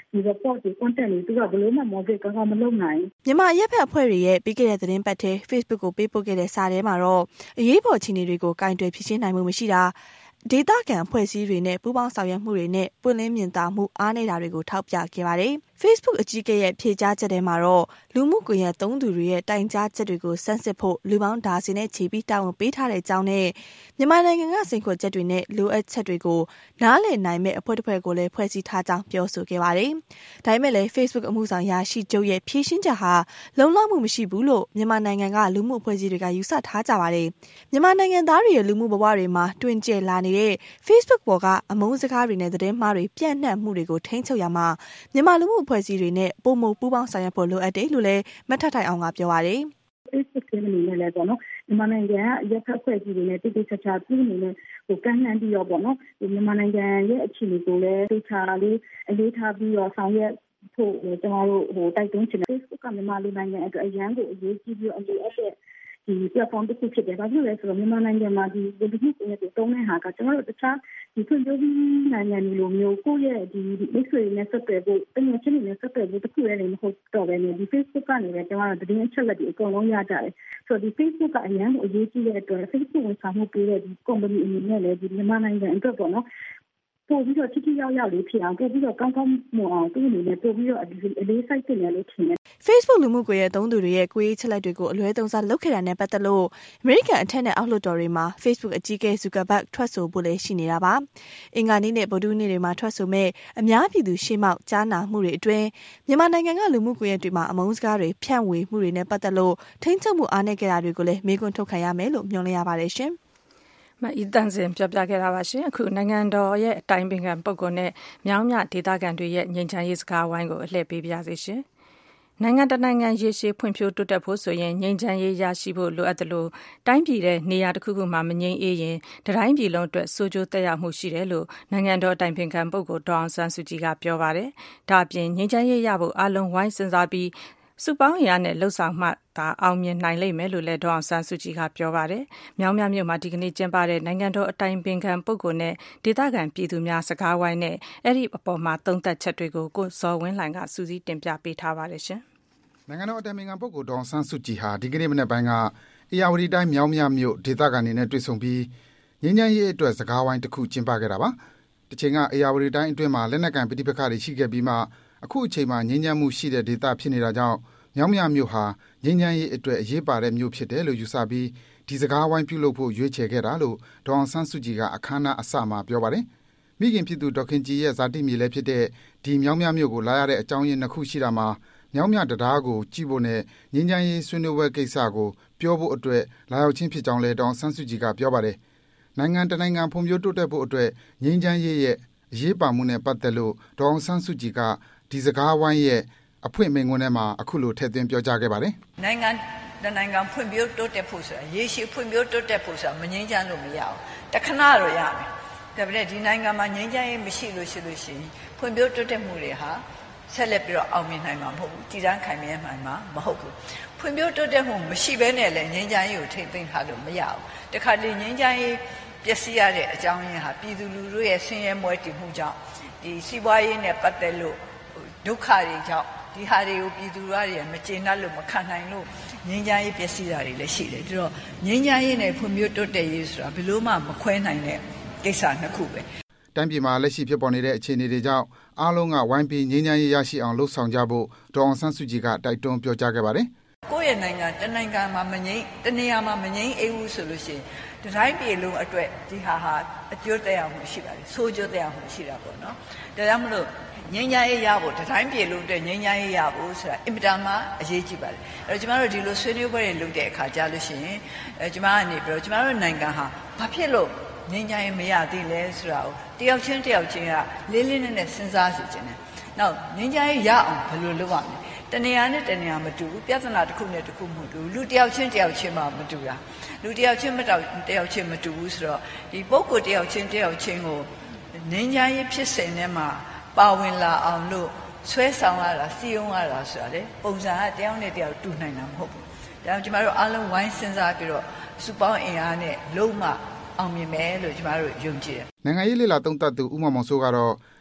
D: ဒီ report တွေ content တွေသူကဘယ်လိုမှ moderate ကောင်းကောင်းမလုပ်နိုင်ဘူး
E: မြန်မာအရက်ဖက်အဖွဲ့တွေရဲ့ပြီးခဲ့တဲ့သတင်းပတ်ထဲ Facebook ကိုပေးပို့ခဲ့တဲ့စာထဲမှာတော့အရေးပေါ်အခြေအနေတွေကိုကင်တွယ်ဖြေရှင်းနိုင်မှုမရှိတာဒေသခံအဖွဲ့အစည်းတွေနဲ့ပူးပေါင်းဆောင်ရွက်မှုတွေနဲ့ပွင့်လင်းမြင်သာမှုအားနည်းတာတွေကိုထောက်ပြခဲ့ပါတယ်။ Facebook အကြီးအကဲရဲ့ဖြေကြားချက်ထဲမှာတော့လူမှုကွန်ရက်သုံးသူတွေရဲ့တိုင်ကြားချက်တွေကိုစမ်းစစ်ဖို့လူပေါင်းဒါဇင်နဲ့ချီပြီးတာဝန်ပေးထားတဲ့အကြောင်းနဲ့မြန်မာနိုင်ငံကစိန်ခေါ်ချက်တွေနဲ့လိုအပ်ချက်တွေကိုနားလည်နိုင်မဲ့အဖွဲ့တစ်ဖွဲ့ကိုလည်းဖွဲ့စည်းထားကြောင်းပြောဆိုခဲ့ပါတယ်။ဒါပေမဲ့လည်း Facebook အမှုဆောင်ရာရှိချုပ်ရဲ့ဖြေရှင်းချက်ဟာလုံလောက်မှုမရှိဘူးလို့မြန်မာနိုင်ငံကလူမှုအဖွဲ့အစည်းတွေကယူဆထားကြပါတယ်။မြန်မာနိုင်ငံသားတွေရဲ့လူမှုဘဝတွေမှာတွင်ကျယ်လာနေတဲ့ Facebook ပေါ်ကအမုန်းစကားတွေနဲ့သတင်းမှားတွေပြန့်နှံ့မှုတွေကိုထိန်းချုပ်ရမှာမြန်မာလူမှုအဖွဲ့အစည်းတွေနဲ့ပုံမပူးပေါင်းဆောင်ရွက်ဖို့လိုအပ်တယ်လို့လည်းမထထိုင်အောင်ကပြောပါတယ်
D: ။ Facebook ကအနေနဲ့လည်းပေါ့နော်မြန်မာနိုင်ငံကအရက်ဖက်ဖွဲ့စည်းတွေနဲ့တိတိကျကျပြုနေနဲ့ကန့်လန့်ပြီးတော့ပေါ့နော်မြန်မာနိုင်ငံရဲ့အခြေအနေကိုလည်းသိချာလေးအလေးထားပြီးတော့ဆောင်ရွက်ဖို့ကျွန်တော်တို့တိုက်တွန်းချင်တယ် Facebook ကမြန်မာလူနိုင်ငံအတွက်အရန်ကိုအရေးကြီးပြီးအရေးအပ်တဲ့ဒီ platform တစ်ခုဖြစ်တယ်။ဘာဖြစ်လို့လဲဆိုတော့မြန်မာနိုင်ငံမှာဒီလူမှုကွန်ရက်တွေတုံးတဲ့ဟာကကျွန်တော်တို့တခြားဒီဖွံ့ဖြိုးပြီးနိုင်ငံတွေလိုမျိုးကိုယ့်ရဲ့ဒီမိတ်ဆွေတွေနဲ့ဆက်သွယ်ဖို့တကယ်ချင်းတွေနဲ့ဆက်သွယ်ဖို့တစ်ခုလည်းမဟုတ်တော့ဘဲနဲ့ဒီ Facebook ကနေလည်းကျွန်တော်တို့သတင်းအချက်အလက်တွေအကုန်လုံးရကြတယ်။ဆိုတော့ဒီ Facebook ကအရန်ကိုအရေးကြီးတဲ့အတွက် Facebook ဝန်ဆောင်မှုပေးတဲ့ဒီ company အနေနဲ့လည်းဒီမြန်မာနိုင်ငံအတွက်ပေါ့နော်ပို့ပြီးတော့ထိရောက်ရောက်လေးဖြစ်အောင်ပို့ပြီးတော့ကောင်းကောင်းမွန်အောင်သူ့အနေနဲ့ပို့ပြီးတော့အလေးစိုက်တင်ရလို့ထင်တယ်
E: ။ Facebook လူမှုကွန်ရက်သုံးသူတွေရဲ့ကိုယ်ရေးချက်လက်တွေကိုအလွဲသုံးစားလုပ်ခဲ့တာနဲ့ပတ်သက်လို့အမေရိကန်အထက်နဲ့အောက်လွှတ်တော်တွေမှာ Facebook အကြီးအကဲ Zuckerberg ထွက်ဆိုဖို့လည်းရှိနေတာပါ။အင်္ဂါနေ့နဲ့ဗုဒ္ဓဟူးနေ့တွေမှာထွက်ဆိုမဲ့အများပြည်သူရှေ့မှောက်ကြားနာမှုတွေအတွင်းမြန်မာနိုင်ငံကလူမှုကွန်ရက်တွေမှာအမုန်းစကားတွေဖြန့်ဝေမှုတွေနဲ့ပတ်သက်လို့ထိန်းချုပ်မှုအားနည်းခဲ့တာတွေကိုလည်းမေးခွန်းထုတ်ခံရမယ်လို့မျှော်လင့်ရပါတယ်ရှင်။
B: မအီတန်စင်ပြောပြခဲ့တာပါရှင်အခုနိုင်ငံတော်ရဲ့အတိုင်းပင်ခံပုဂ္ဂိုလ်နဲ့မြောင်းမြဒေသခံတွေရဲ့ငြိမ်းချမ်းရေးစကားဝိုင်းကိုအလှည့်ပေးပါရစေရှင်နိုင်ငံတနိုင်ငံရေရှည်ဖွံ့ဖြိုးတိုးတက်ဖို့ဆိုရင်ငြိမ်းချမ်းရေးရရှိဖို့လိုအပ်တယ်လို့တိုင်းပြည်တဲ့နေရာတစ်ခုခုမှာမငြိမ်းအေးရင်တိုင်းပြည်လုံးအတွက်ဆိုးကျိုးသက်ရောက်မှုရှိတယ်လို့နိုင်ငံတော်အတိုင်ပင်ခံပုဂ္ဂိုလ်ဒေါ်အောင်ဆန်းစုကြည်ကပြောပါတယ်ဒါအပြင်ငြိမ်းချမ်းရေးရဖို့အလုံးဝိုင်းစဉ်းစားပြီးစုပေါင်းအင်အားနဲ့လှုပ်ဆောင်မှသာအောင်မြင်နိုင်လိမ့်မယ်လို့လည်းဒေါ်အောင်ဆန်းစုကြည်ကပြောပါတယ်။မြောင်းမြမြို့မှာဒီကနေ့ကျင်းပတဲ့နိုင်ငံတော်အတိုင်ပင်ခံပုဂ္ဂိုလ်နဲ့ဒေသခံပြည်သူများစကားဝိုင်းနဲ့အဲ့ဒီအပေါ်မှာသုံးသပ်ချက်တွေကိုကိုဇော်ဝင်းလှိုင်ကစူးစီးတင်ပြပေးထားပါတယ်ရှင်
G: ။နိုင်ငံတော်အတိုင်ပင်ခံပုဂ္ဂိုလ်ဒေါ်အောင်ဆန်းစုကြည်ဟာဒီကနေ့မနေ့ပိုင်းကအေရဝတီတိုင်းမြောင်းမြမြို့ဒေသခံတွေနဲ့တွေ့ဆုံပြီးငြိမ်းချမ်းရေးအတွက်စကားဝိုင်းတစ်ခုကျင်းပခဲ့တာပါ။တစ်ချိန်ကအေရဝတီတိုင်းအတွင်းမှာလက်နက်ကန်ပဋိပက္ခတွေရှိခဲ့ပြီးမှအခုအချိန်မှာငြိမ်းချမ်းမှုရှိတဲ့ဒေသဖြစ်နေတာကြောင့်မြောင်းမြမြို့ဟာငြိမ်းချမ်းရေးအတွက်အရေးပါတဲ့မြို့ဖြစ်တယ်လို့ယူဆပြီးဒီစကားဝိုင်းပြုလုပ်ဖို့ရွေးချယ်ခဲ့တာလို့ဒေါ်အောင်ဆန်းစုကြည်ကအခမ်းအနားအစမှာပြောပါတယ်။မိခင်ဖြစ်သူဒေါက်ခင်ကြည်ရဲ့ဇာတိမြေလည်းဖြစ်တဲ့ဒီမြောင်းမြမြို့ကိုလာရတဲ့အကြောင်းရင်းနှစ်ခုရှိတာမှာမြောင်းမြတရားကိုကြည့်ဖို့နဲ့ငြိမ်းချမ်းရေးဆွေးနွေးပွဲကိစ္စကိုပြောဖို့အတွက်လာရောက်ခြင်းဖြစ်ကြောင်းလည်းဒေါ်အောင်ဆန်းစုကြည်ကပြောပါတယ်။နိုင်ငံတနိုင်ငံဖွံ့ဖြိုးတိုးတက်ဖို့အတွက်ငြိမ်းချမ်းရေးရဲ့အရေးပါမှုနဲ့ပတ်သက်လို့ဒေါ်အောင်ဆန်းစုကြည်ကဒီစကားဝိုင်းရဲ့အဖွင့်မိန့်ခွန်းထဲမှာအခုလိုထည့်သွင်းပြောကြားခဲ့ပါတယ်
H: ။နိုင်ငံဖွံ့ဖြိုးတိုးတက်ဖို့ဆိုတာရေရှည်ဖွံ့ဖြိုးတိုးတက်ဖို့ဆိုတာမငြိမ်းချမ်းလို့မရအောင်တခဏတော့ရမယ်။ဒါပေမဲ့ဒီနိုင်ငံမှာငြိမ်းချမ်းရေးမရှိလို့ရှိရင်ဖွံ့ဖြိုးတိုးတက်မှုတွေဟာဆက်လက်ပြီးတော့အောင်မြင်နိုင်မှာမဟုတ်ဘူး။တည်တံ့ခိုင်မြဲနိုင်မှာမဟုတ်ဘူး။ဖွံ့ဖြိုးတိုးတက်မှုမရှိဘဲနဲ့လည်းငြိမ်းချမ်းရေးကိုထိန်းသိမ်းထားလို့မရဘူး။တခါလေငြိမ်းချမ်းရေးပျက်စီးရတဲ့အကြောင်းရင်းဟာပြည်သူလူထုရဲ့ဆင်းရဲမွဲတေမှုကြောင့်ဒီစီးပွားရေးနဲ့ပတ်သက်လို့ဒုက္ခတွေကြောင့်ဒီဟာတွေကိုပြည်သူတွေမကျေနပ်လို့မခံနိုင်လို့ငြိမ်းချမ်းရေးပျက်စီးတာတွေလည်းရှိတယ်။ဒါတော့ငြိမ်းချမ်းရေးနဲ့ဖွံ့ဖြိုးတိုးတက်ရေးဆိုတာဘယ်လို့မှမခွဲနိုင်တဲ့ကိစ္စနှစ်ခုပဲ
G: ။တိုင်းပြည်မှာလက်ရှိဖြစ်ပေါ်နေတဲ့အခြေအနေတွေကြောင့်အားလုံးကဝိုင်းပြီးငြိမ်းချမ်းရေးရရှိအောင်လှုံ့ဆော်ကြဖို့ဒေါ်အောင်ဆန်းစုကြည်ကတိုက်တွန်းပြောကြားခဲ့ပါတယ်
H: ။ကိုယ့်ရဲ့နိုင်ငံတနိုင်ငံမှာမငြိမ်းတနေရာမှာမငြိမ်းအေးဘူးဆိုလို့ရှိရင်တိုင်းပြည်လုံးအတွက်ဒီဟာအကျိုးသက်ရောက်မှုရှိပါတယ်။ဆိုးကျိုးသက်ရောက်မှုရှိတာပေါ့နော်။ဒါကြောင့်မလို့ငြိမ်းချမ်းရေးရဖို့တိုင်းပြည်လုံးအတွက်ငြိမ်းချမ်းရေးရဖို့ဆိုတာအင်မတန်မှအရေးကြီးပါတယ်။အဲ့တော့ကျမတို့ဒီလိုဆွေးနွေးပွဲတွေလုပ်တဲ့အခါကြားလို့ရှိရင်ကျမကနေပြီးတော့ကျမတို့နိုင်ငံဟာဘာဖြစ်လို့ငြိမ်းချမ်းရေးမရသေးလဲဆိုတာကိုတယောက်ချင်းကလေးလေးနက်နက်စဉ်းစားစီခြင်းတယ်။နောက်ငြိမ်းချမ်းရေးရအောင်ဘယ်လိုလုပ်ရမလဲ။တနေရာနဲ့တနေရာမတူဘူးပြဿနာတစ်ခုနဲ့တစ်ခုမတူဘူးလူတယောက်ချင်းမှမတူတာလူတယောက်ချင်းမတူဘူးဆိုတော့ဒီပုဂ္ဂိုလ်တယောက်ချင်းကိုငြိမ်းချမ်းရေးဖြစ်စဉ်ထဲမှာပါဝင်လာအောင်လို့ဆွဲဆောင်ရတာစီယုံရတာဆိုတာလေပုံစံကတယောက်နဲ့တယောက်တူနိုင်တာမဟုတ်ဘူး။ဒါကြောင့်ကျမတို့အားလုံးဝိုင်းစဉ်းစားပြီးတော့စုပေါင်းအင်အားနဲ့လုံးဝအောင်မြင်မယ်လို့ကျမတို့ယုံကြည်တယ်
G: ။နိုင်ငံရေးလေလာသုံးသပ်သူဦးမောင်မောင်စိုးကတော့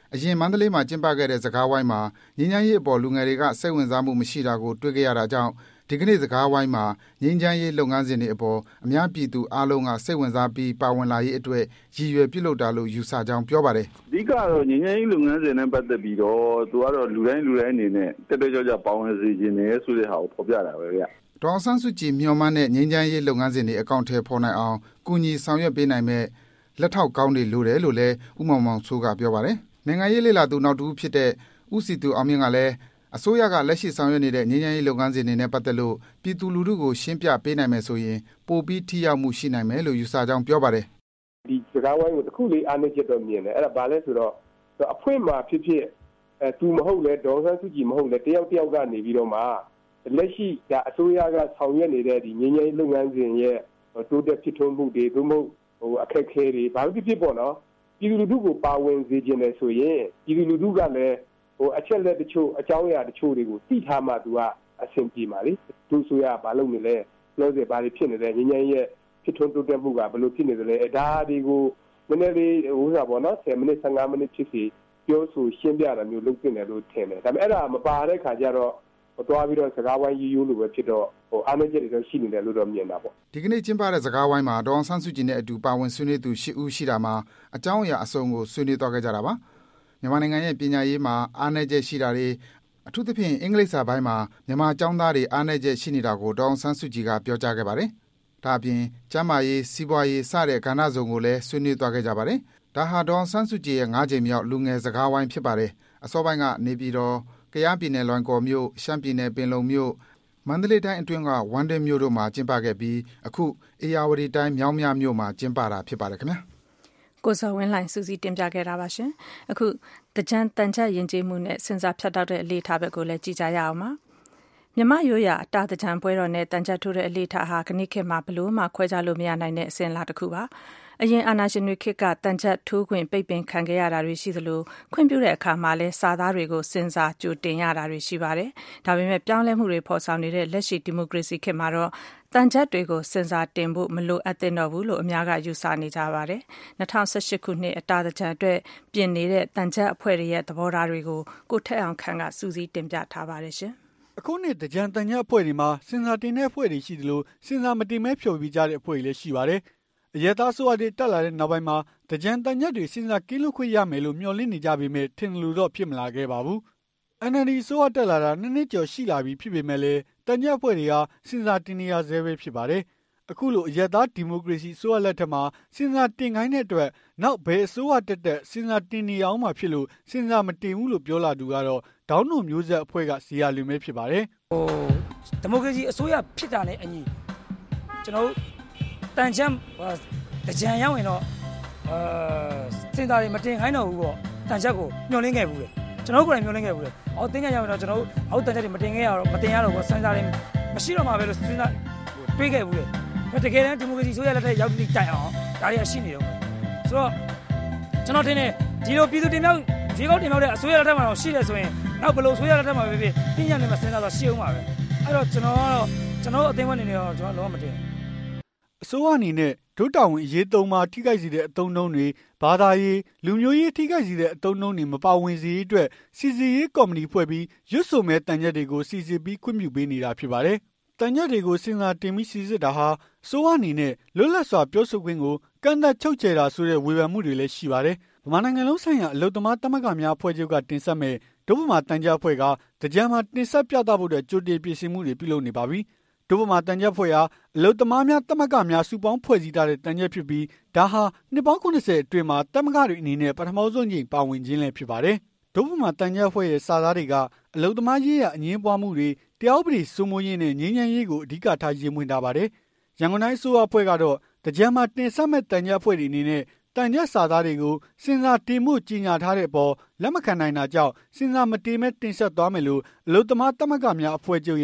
G: အရင်မန္တလေးမှာကျင်းပခဲ့တဲ့စကားဝိုင်းမှာငြိမ်းချမ်းရေးအပေါ်လူငယ်တွေကစိတ်ဝင်စားမှုမရှိတာကိုတွေ့ခဲ့ရတာကြောင့်ဒီကနေ့စကားဝိုင်းမှာငြိမ်းချမ်းရေးလုပ်ငန်းစဉ်တွေအပေါ်အများပြည်သူအားလုံးကစိတ်ဝင်စားပြီးပါဝင်လာရေးအတွက်ရည်ရွယ်ပြုလုပ်တာလို့ယူဆကြောင်းပြောပါတယ်
I: ။အဓိကတော့ငြိမ်းချမ်းရေးလုပ်ငန်းစဉ်နဲ့ပတ်သက်ပြီးတော့သူကတော့လူတိုင်းအနေနဲ့တက်တက်ကြွကြွပါဝင်စေခြင်းနဲ့ဆိုတဲ့ဟာကိုဖော်ပြတာပဲဗျ
G: ။ဒေါ်အောင်ဆန်းစုကြည်မျှော်မှန်းတဲ့ငြိမ်းချမ်းရေးလုပ်ငန်းစဉ်တွေအကောင့်ထဲပေါ်နိုင်အောင်ကူညီဆောင်ရွက်ပေးနိုင်မဲ့လက်ထောက်ကောင်းတွေလိုတယ်လို့လည်းဦးမောင်မောင်ဆိုးကပြောပါတယ်။နိုင်ငံရေးလေ့လာသူနောက်တူဖြစ်တဲ့ဦးစီသူအောင်မြင့်ကလည်းအစိုးရကလက်ရှိဆောင်ရွက်နေတဲ့ငြိမ်းချမ်းရေးလုပ်ငန်းစဉ်တွေနဲ့ပတ်သက်လို့ပြည်သူလူထုကိုရှင်းပြပေးနိုင်မယ်ဆိုရင်ပိုပြီးထိရောက်မှုရှိနိုင်မယ်လို့ယူဆကြောင်းပြောပါတယ်
J: ။ဒီစကားဝိုင်းကိုတစ်ခုလေးအားနည်းချက်တော့မြင်တယ်။အဲ့ဒါဘာလဲဆိုတော့အဖွင့်မှာဖြစ်ဖြစ်သူမဟုတ်လဲဒေါ်ဆန်းစုကြည်မဟုတ်လဲတယောက်ကနေပြီးတော့မှလက်ရှိဒါအစိုးရကဆောင်ရွက်နေတဲ့ဒီငြိမ်းချမ်းရေးလုပ်ငန်းစဉ်ရဲ့တိုးတက်ဖြစ်ထွန်းမှုတွေသို့မဟုတ်အခက်အခဲတွေဘာဖြစ်ဖြစ်ပေါ့နော်ပြည်သူလူထုကိုပါဝင်စေခြင်းလဲဆိုရင်ပြည်သူလူထုကလည်းအချက်လက်တချို့အကြောင်းအရာတချို့တွေကိုသိထားမှသူကအဆင်ပြေပါလေသူဆိုရဘာလုပ်နေလဲပြောစေဘာတွေဖြစ်နေလဲငြိမ်းချမ်းရဲ့ဖြစ်ထွန်းတိုးတက်မှုကဘယ်လိုဖြစ်နေသလဲဒါတွေကိုနည်းနည်းလေးပေါ့နော်10မိနစ်15မိနစ်ဖြစ်စီပြောဆိုရှင်းပြတာမျိုးလုပ်တင်တယ်လို့ထင်တယ်ဒါပေမဲ့အဲ့ဒါမပါတဲ့ခါကျတော့သွားပြီးတော့စကားဝိုင်းရိုးလိုပဲဖြစ်တော့အားနည်းချက်တွေတော့ရှိနေတယ်လို့တော့မြင်တာပေါ့
G: ဒီကနေ့ကျင်းပတဲ့စကားဝိုင်းမှာဒေါ်အောင်ဆန်းစုကြည်နဲ့အတူပါဝင်ဆွေးနွေးသူ10ဦးရှိတာမှာအကြောင်းအရာအစုံကိုဆွေးနွေးသွားခဲ့ကြတာပါမြန်မာနိုင်ငံရဲ့ပညာရေးမှာအားနည်းချက်ရှိတာတွေအထူးသဖြင့်အင်္ဂလိပ်စာပိုင်းမှာမြန်မာကျောင်းသားတွေအားနည်းချက်ရှိနေတာကိုဒေါ်အောင်ဆန်းစုကြည်ကပြောကြားခဲ့ပါတယ်။ဒါအပြင်ကျန်းမာရေးစီးပွားရေးစတဲ့ကဏ္ဍစုံကိုလည်းဆွေးနွေးသွားခဲ့ကြပါတယ်။ဒါဟာဒေါ်အောင်ဆန်းစုကြည်ရဲ့9ကြိမ်မြောက်လူငယ်စကားဝိုင်းဖြစ်ပါတယ်။အစောပိုင်းကနေပြည်တော်ကယားပြည်နယ်လွိုင်ကော်မြို့ရှမ်းပြည်နယ်ပင်လုံမြို့မန္တလေးတိုင်းအတွင်းကဝမ်းတင်မြို့တို့မှာကျင်းပခဲ့ပြီးအခုအေရဝတီတိုင်းမြောင်းမြမြို့မှာကျင်းပတာဖြစ်ပါတယ်ခင်ဗျာ
B: ကိုစောဝင်းလှိုင်စူးစီးတင်ပြခဲ့တာပါရှင်အခုတကြံတန်ချက်ယဉ်ကျေးမှုနဲ့စဉ်းစားဖြတ်တောက်တဲ့အလေးထားဘက်ကိုလည်းကြည့်ကြရအောင်ပါမြမရိုးရာအတာတကြံပွဲတော်နဲ့တန်ချက်ထိုးတဲ့အလေးထားဟာခဏခေတ်မှာဘလို့မှခွဲခြားလို့မရနိုင်တဲ့အစဉ်အလာတစ်ခုပါအရင်အာဏာရှင်တွေခေတ်ကတန်ချက်ထိုးခွင့်ပိတ်ပင်ခံခဲ့ရတာတွေရှိသလိုခွင့်ပြုတဲ့အခါမှာလည်းစာသားတွေကိုစဉ်းစားကြိုတင်ရတာတွေရှိပါတယ်ဒါပေမဲ့ပြောင်းလဲမှုတွေဖော်ဆောင်နေတဲ့လက်ရှိဒီမိုကရေစီခေတ်မှာတော့တန်ချက်တွေကိုစဉ်းစားတင်ဖို့မလိုအပ်သင့်တော့ဘူးလို့အများကယူဆနေကြပါတယ်2018ခုနှစ်အတာတကြံအတွက်ပြင်နေတဲ့တန်ချက်အဖွဲ့တွေရဲ့သဘောထားတွေကိုကိုထက်အောင်ခန့်ကစူးစီးတင်ပြထားပါတယ်ရှင်
K: အခုနှစ်တကြံတန်ချက်အဖွဲ့တွေမှာစဉ်းစားတင်တဲ့အဖွဲ့တွေရှိသလိုစဉ်းစားမတင်မဲဖြုတ်ပြီးကြတဲ့အဖွဲ့တွေလည်းရှိပါတယ်အရက်သားဆိုအပ်တွေတက်လာတဲ့နောက်ပိုင်းမှာတကြံတန်ချက်တွေစဉ်းစားကင်းလွတ်ခွင့်ရမယ်လို့မျှော်လင့်နေကြပေမဲ့ထင်လို့တော့ဖြစ်မလာခဲ့ပါဘူးNLD ဆိုအတက်လာတာနှစ်နှစ်ကျော်ရှိလာပြီဖြစ်ပေမဲ့လည်းတန်ချက်အဖွဲ့တွေကစဉ်းစားတင်နေရဆဲပဲဖြစ်ပါတယ်အခုလိုအရက်သားဒီမိုကရေစီဆိုအလက်ထက်မှာစဉ်းစားတင်ခိုင်းတဲ့အတွက်နောက်ဘယ်အစိုးရတက်စဉ်းစားတင်နေအောင်မှဖြစ်လို့စဉ်းစားမတင်ဘူးလို့ပြောလာသူကတော့ဒေါင်းနုံမျိုးဆက်အဖွဲ့ကဇီယာလွင်ပဲဖြစ်ပါတယ်
L: ဒီမိုကရေစီအစိုးရဖြစ်တာနဲ့အညီကျွန်တော်တန်ချက်တကြံရောက်ရင်တော့စဉ်းစားတွေမတင်ခိုင်းတော့ဘူးပေါ့တန်ချက်ကိုညှော်လင်းခဲ့ဘူးလေကျွန်တော်ကိုယ်တိုင်မျှော်လင့်ခဲ့ဘူးလေတင်းကြရောက်ရင်တော့ကျွန်တော်အောက်တန်ချက်တွေမတင်ခဲ့ရတော့မတင်ရတော့ဘူးစဉ်းစားတွေမရှိတော့မှပဲလို့စဉ်းစားတွေးခဲ့ဘူးလေတကယ်တမ်းဒီမိုကရေစီဆိုရလက်ထက်ရောက်ပြီးတိုင်အောင်ဒါတွေကရှိနေတော့ဆိုတော့ကျွန်တော်ထင်တယ်ဒီလိုပြည်သူတင်မြောက်ရေကောက်တင်မြောက်တဲ့အစိုးရလက်ထက်မှာတော့ရှိတယ်ဆိုရင်နောက်ဘယ်လိုဆိုရလက်ထက်မှာပဲဖြစ်တင်းကြနေမှာစဉ်းစားတော့ရှိအောင်ပါပဲအဲ့တော့ကျွန်တော်အသိဝင်နေနေတော့ကျွန်တော်လုံးဝမတင်
K: အစိုးရအနေနဲ့ဒုတာဝန်အရေးသုံးပါထိခိုက်စေတဲ့အသုံးနှုန်းတွေဘာသာရေးလူမျိုးရေးထိခိုက်စေတဲ့အသုံးနှုန်းတွေမပါဝင်စေအတွက်စီစီရေးကော်မတီဖွဲ့ပြီးရွတ်ဆိုမဲ့တန်ချက်တွေကိုစီစီပြီးခွင့်ပြုပေးနေတာဖြစ်ပါတယ်တန်ချက်တွေကိုစဉ်းစားတင်ပြီးစီစစ်တာဟာစိုးရအနေနဲ့လွတ်လပ်စွာပြောဆိုခွင့်ကိုကန့်သတ်ချုပ်ချယ်တာဆိုတဲ့ဝေဖန်မှုတွေလည်းရှိပါတယ်ဗမာနိုင်ငံလုံးဆိုင်ရာအလုပ်သမားသမဂ္ဂများအဖွဲ့ချုပ်ကတင်ဆက်မဲ့ဒုဗမာတန်ချက်အဖွဲ့ကတကြံမှာတင်ဆက်ပြသဖို့အတွက်ကြိုတင်ပြင်ဆင်မှုတွေပြုလုပ်နေပါပြီဒုဗမာတန်ချက်ဖွဲ့ဟာအလုပ်သမားများသမဂ္ဂများစုပေါင်းဖွဲ့စည်းထားတဲ့တန်ချက်ဖြစ်ပြီးဒါဟာနှစ်ပေါင်း90အတွင်းမှာသမဂ္ဂတွေအနေနဲ့ပထမဆုံးကြိမ်ပါဝင်ခြင်းလည်းဖြစ်ပါတယ်ဒုဗမာတန်ချက်ဖွဲ့ရဲ့စာသားတွေကအလုပ်သမားရေးရာအငင်းပွားမှုတွေတရားဥပဒေစိုးမိုးရေးနဲ့ငြိမ်းချမ်းရေးကိုအဓိကထားရည်မွေးထားပါတယ်ရန်ကုန်တိုင်းအစိုးရအဖွဲ့ကတော့တကြံမှာတင်ဆက်မဲ့တန်ချက်ဖွဲ့တွေအနေနဲ့တန်ချက်စာသားတွေကိုစဉ်းစားတင်မှုကြီးညာထားတဲ့အပေါ်လက်မခံနိုင်တာကြောင့်စဉ်းစားမတင်မဲ့တင်ဆက်သွားမယ်လို့အလုပ်သမားသမဂ္ဂများအဖွဲ့ချုပ်ရဲ့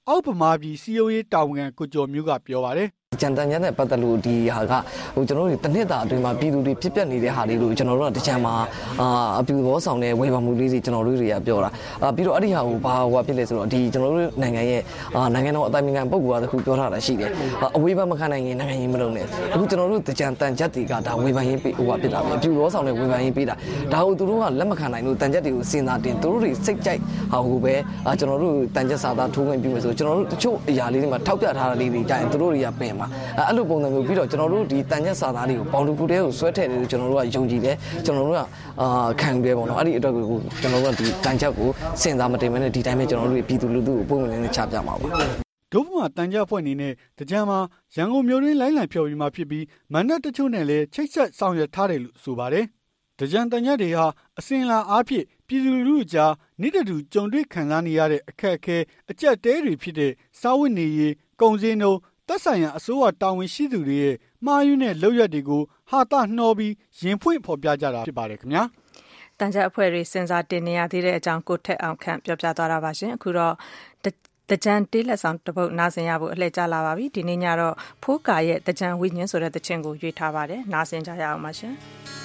K: အောက်ဗမာပြည်စီယုံရေးတာဝန်ခံကိုကျော်မျိုးကပြောပါတယ်
M: ကြံတန်ရတဲ့ပတ်သက်လို့ဒီဟာကကျွန်တော်တို့တနစ်တာအတွင်းမှာပြည်သူတွေဖြစ်ပျက်နေတဲ့ဟာလေးကိုကျွန်တော်တို့ကတကြံမှာအပြူဘောဆောင်တဲ့ဝေဖန်မှုလေးတွေကျွန်တော်တို့တွေကပြောတာပြီးတော့အဲ့ဒီဟာကိုဘာဟိုဖြစ်လဲဆိုတော့ဒီကျွန်တော်တို့နိုင်ငံရဲ့နိုင်ငံတော်အတိုင်ပင်ခံပုဂ္ဂိုလ်ကတခုပြောထားတာရှိတယ်အဝေးဘက်မခံနိုင်ရင်နိုင်ငံရေးမလုပ်နဲ့အခုကျွန်တော်တို့တကြံတန်ချက်တွေကဒါဝေဖန်ရေးပေးဟိုကဖြစ်တာပဲအပြူဘောဆောင်တဲ့ဝေဖန်ရေးပေးတာဒါကိုသူတို့ကလက်မခံနိုင်လို့တန်ချက်တွေကိုစဉ်းစားတင်သူတို့တွေစိတ်ကြိုက်ဟာကိုပဲကျွန်တော်တို့တန်ချက်စာသားထိုးဝင်ပြီးမယ်ဆိုကျွန်တော်တို့တချို့အရာလေးတွေမှာထောက်ပြထားတာလေးတွေကြရင်သူတို့တွေကပင်မှာအဲ့လိုပုံစံမျိုးပြီးတော့ကျွန်တော်တို့ဒီတန်ချက်စာသားတွေကိုပေါင်တူကူတဲကိုဆွဲထည့်တယ်လို့ကျွန်တော်တို့ကယုံကြည်တယ်ကျွန်တော်တို့ကခံတယ်ပေါ့နော်အဲ့ဒီအတွက်ကိုကျွန်တော်တို့ကဒီတန်ချက်ကိုစဉ်းစားမတင်မဲနဲ့ဒီတိုင်းပဲကျွန်တော်တို့ပြည်သူလူထုကိုပုံမှန်လေးနဲ့ချပြမှာပါ
K: ဒုဗမာတန်ချက်ဖွဲ့အနေနဲ့တကြံမှာရန်ကုန်မြို့တွင်းလိုင်းလံဖျော်ဖြေမှာဖြစ်ပြီးမန္တတချို့နဲ့လည်းချိတ်ဆက်ဆောင်ရွက်ထားတယ်လို့ဆိုပါတယ်တကြံတန်ချက်တွေဟာအစဉ်လာအားဖြင့်ပြည်သူလူထုကြားနေ့တူကြုံတွေ့ခံစားနေရတဲ့အခက်အခဲအကျပ်တဲတွေဖြစ်တဲ့စားဝတ်နေရေးကုန်စည်နှုန်းသက်ဆိုင်ရာအစိုးရတာဝန်ရှိသူတွေရဲ့မှားယွင်းတဲ့လုပ်ရက်တွေကိုဟာတာနှောပြီးရင်ဖွင့်ဖော်ပြကြတာဖြစ်ပါတယ်ခင်ဗျာ
B: တန်ကြအဖွဲ့တွေစဉ်းစားတင်နေရသေးတဲ့အကြောင်းကိုထက်အောင်ခန့်ပြောပြသွားတာပါရှင်အခုတော့တကြံတေးလက်ဆောင်တပုတ်နားဆင်ရဖို့အလှည့်ကျလာပါပြီဒီနေ့ညတော့ဖိုးကာရဲ့တကြံဝိညာဉ်ဆိုတဲ့တခြင်းကိုရွေးထားပါတယ်နားဆင်ကြရအောင်ပါရှင်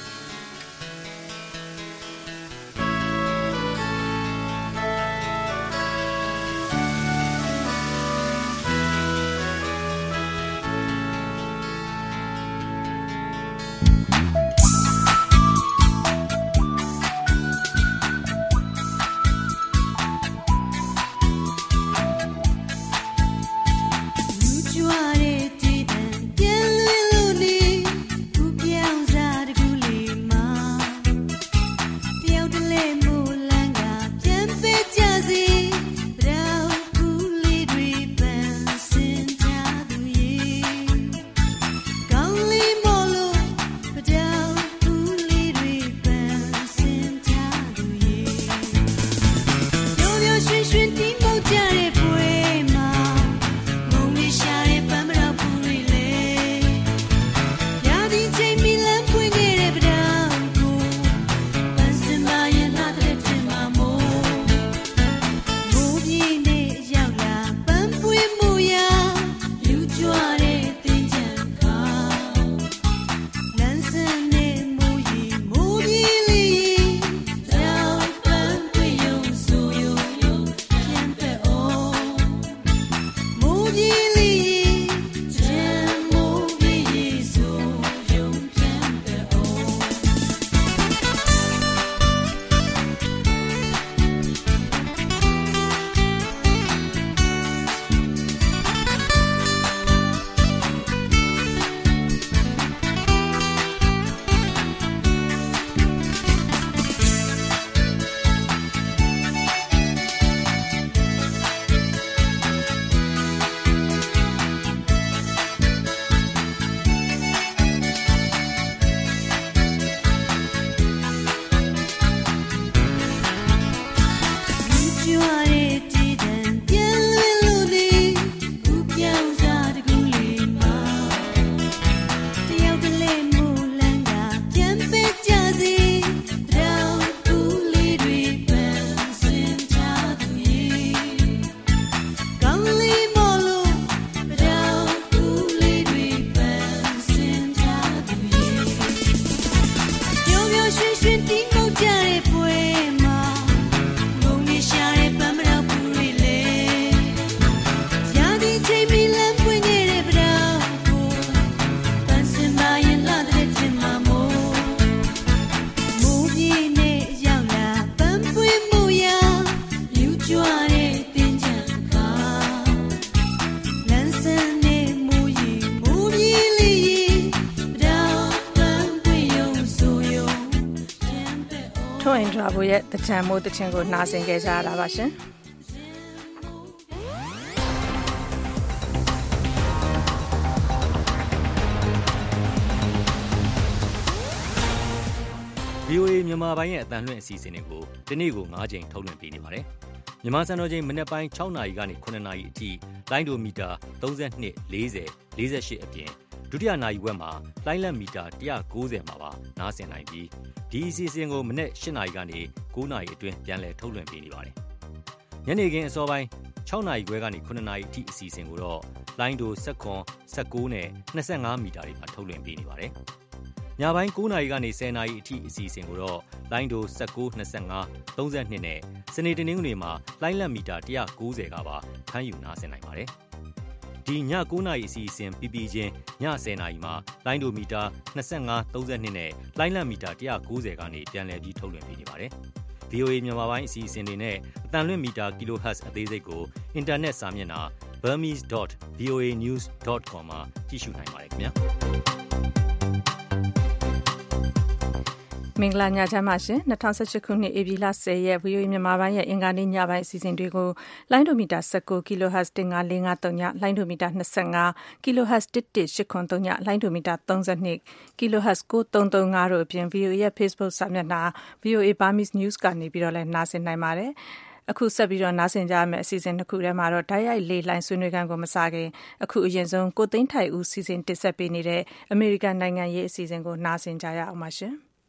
B: ထွင်ဒရာဘိုရဲ့တကြံမိုးတခြင်းကိုနှာဆင်ခဲ့ကြရတာပါရှင်
N: VOA မြန်မာပိုင်းရဲ့အတန်လွှင့်အစီအစဉ်တွေကိုဒီနေ့ကို9ချိန်ထုတ်လွှင့်ပေးနေပါတယ်။မြန်မာစံတော်ချိန်မနက်ပိုင်း6နာရီကနေ9နာရီအထိလိုင်းဒိုမီတာ32 40 48အပြင်ဒုတိယနာရီဝက်မှာလိုင်းလက်မီတာ190မှာပါနားဆင်နိုင်ပြီးဒီအစီအစဉ်ကိုမနက်8နာရီကနေ9နာရီအတွင်းပြန်လည်ထုတ်လွှင့်ပေးနေပါတယ်။ညနေခင်းအစောပိုင်း 6နာရီခွဲကနေ9နာရီအထိအစီအစဉ်ကိုတော့လိုင်းဒို16 19နဲ့25မီတာတွေမှာထုတ်လွှင့်ပေးနေပါတယ်။ညပိုင်း9နာရီကနေ10နာရီအထိအစီအစဉ်ကိုတော့လိုင်းဒို19 25 32နဲ့စနေတနင်္ဂနွေမှာလိုင်းလက်မီတာ190ကပါဖမ်းယူနားဆင်နိုင်ပါတယ်။ဒီည9နာရီအစီအစဉ်ပြီးပြီးချင်းည10နာရီမှာလိုင်းဒိုမီတာ25 32နဲ့လိုင်းလက်မီတာ190ကနေပြန်လည်ပြီးထုတ်လွှင့်ပေးနေပါတယ်။ VOA မြန်မာပိုင်းအစီအစဉ်တွေနဲ့အတန်လွင့်မီတာ kHz အသေးစိတ်ကိုအင်တာနက်စာမျက်နှာ burmese.voanews.com မှာကြည့်ရှုနိုင်ပါတယ်ခင်ဗျာ
B: မင်္ဂလာညချမ်းပါရှင်2018ခုနှစ်ဧပြီလ10ရက် VOA မြန်မာပိုင်းရဲ့အင်္ဂါနေ့ညပိုင်းအစီအစဉ်တွေကိုလိုင်းဒိုမီတာ19 kHz 15453ညလိုင်းဒိုမီတာ25 kHz 11883ညလိုင်းဒိုမီတာ32 kHz 9335တို့အပြင် VOA ရဲ့ Facebook စာမျက်နှာ VOA Burmese News ကနေပြီးတော့လည်းနားဆင်နိုင်ပါတယ်အခုဆက်ပြီးတော့နားဆင်ကြရမယ့်အစီအစဉ်တစ်ခုထဲမှာတော့တိုက်ရိုက်လေလိုင်းဆွေးနွေးခန်းကိုမစခင်အခုအရင်ဆုံးကိုသိန်းထိုင်ဦးစီစဉ်တင်ဆက်ပေးနေတဲ့အမေရိကန်နိုင်ငံရေးအစီအစဉ်ကိုနားဆင်ကြရအောင်ပါရှင်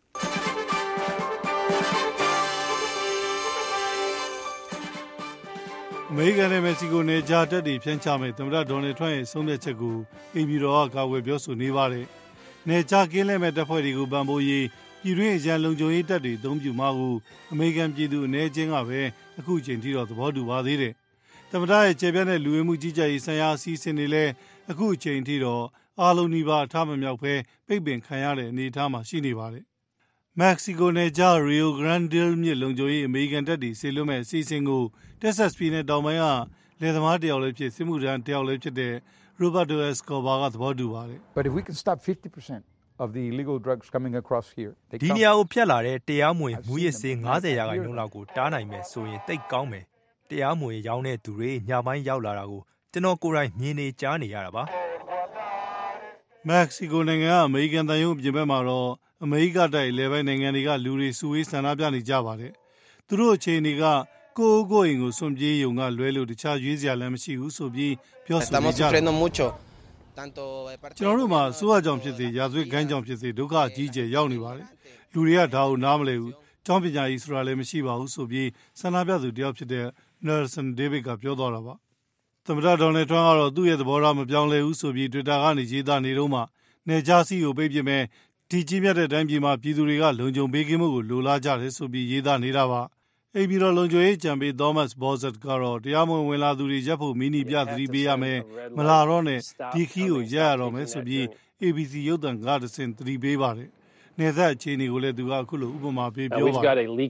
K: အမေရိကန်နဲ့မက္ကဆီကိုနယ်ခြားတပ်တွေဖြန့်ချမယ်သမ္မတဒေါ်နယ်ထရန့်ရဲ့ဆုံးဖြတ်ချက်ကိုအိမ်ဖြူတော်ကကာကွယ်ပြောဆိုနေပါတယ်။နယ်ခြားကင်းလဲမဲ့တပ်ဖွဲ့တွေကိုပံ့ပိုးရေးပြည်တွင်းအရန်လုံခြုံရေးတပ်တွေအသုံးပြုမှာကိုအမေရိကန်ပြည်သူအနေချင်းကပဲအခုချိန်ထိတော့သဘောတူပါသေးတယ်။သမ္မတရဲ့ကျေပြန့်တဲ့လူဝင်မှုကြီးကြပ်ရေးဆိုင်ရာအစီအစဉ်တွေလည်းအခုချိန်ထိတော့အားလုံးနီးပါးအထားမမြောက်ပဲပိတ်ပင်ခံရတဲ့အနေအထားမှာရှိနေပါတယ်။မက္ကဆီကိုနယ်ခြားရီယိုဂရန်ဒဲမြစ်လုံခြုံရေးအမေရိကန်တပ်တွေဆေလွတ်မဲ့အစီအစဉ်ကိုတက်ဆက်ပြည်နယ်တောင်ပိုင်းကလယ်သမားတယောက်လည်းဖြစ်စစ်မှုထမ်းတယောက်လည်းဖြစ်တဲ့ Roberto Escobar ကသဘောတူပါတယ်။
O: But if we can stop 50% of the illegal drugs coming across here.
P: ဒီနေရာကိုဖြတ်လာတဲ့တရားမဝင်မူရစ်ဆေး90%လောက်ကိုတားနိုင်မယ်ဆိုရင်တိတ်ကောင်းမယ်။တရားမဝင်ရောင်းတဲ့သူတွေညပိုင်းရောက်လာတာကိုကျွန်တော်ကိုယ်တိုင်မြင်နေကြားနေရတာပါ
K: ။မက္ကဆီကိုနိုင်ငံကအမေရိကန်တန်ယုံအပြင်ဘက်မှာတော့အမေရိကတိုက်လေပိုင်းနိုင်ငံတွေကလူတွေစုဝေးဆန္ဒပြနေကြပါတယ်။သူတို့အခြေအနေကကိုအိမ်ကိုစွန့်ပြေးရုံကလွဲလို့တခြားရွေးစရာလည်းမရှိဘူးဆိုပြီးပြောဆိုနေကြတယ်။ကျွန်တော်တို့မှာစိုးရကြောင်ဖြစ်စေရာဇဝတ်ဂိုင်းကြောင်ဖြစ်စေဒုက္ခအကြီးအကျယ်ရောက်နေပါတယ်။လူတွေကဒါကိုနားမလည်ဘူး။ကျောင်းပညာရေးဆိုတာလည်းမရှိပါဘူးဆိုပြီးဆန္ဒပြသူတယောက်ဖြစ်တဲ့ Nelson David ကပြောသွားတာပါ။သမ္မတဒေါ်နယ်ထရန့်ကတော့သူ့ရဲ့သဘောထားမပြောင်းလဲဘူးဆိုပြီး Twitter ကနေရေးသားနေတော့မှနယ်ခြားစီးကိုပိတ်ပစ်မဲ့ဒီကြီးမြတ်တဲ့တိုင်းပြည်မှာပြည်သူတွေကလုံခြုံပေးကင်းမှုကိုလိုလားကြတယ်ဆိုပြီးရေးသားနေတာပါအိမ်ပြည်တော်လုံခြုံရေးကြံပေး Thomas Bozzett ကတော့တရားမဝင်လာသူတွေရပ်ဖို့မီနီပြသတိပေးရမယ်မလာတော့နဲ့ဒီခီးကိုရပ်ရတော့မယ်ဆိုပြီး ABC ရုပ်သံကတဆင့်သတိပေးပါတယ်နယ်စပ်အခြေအနေကိုလည်းသူကအခုလိုဥပမာပေးပြောပါတယ်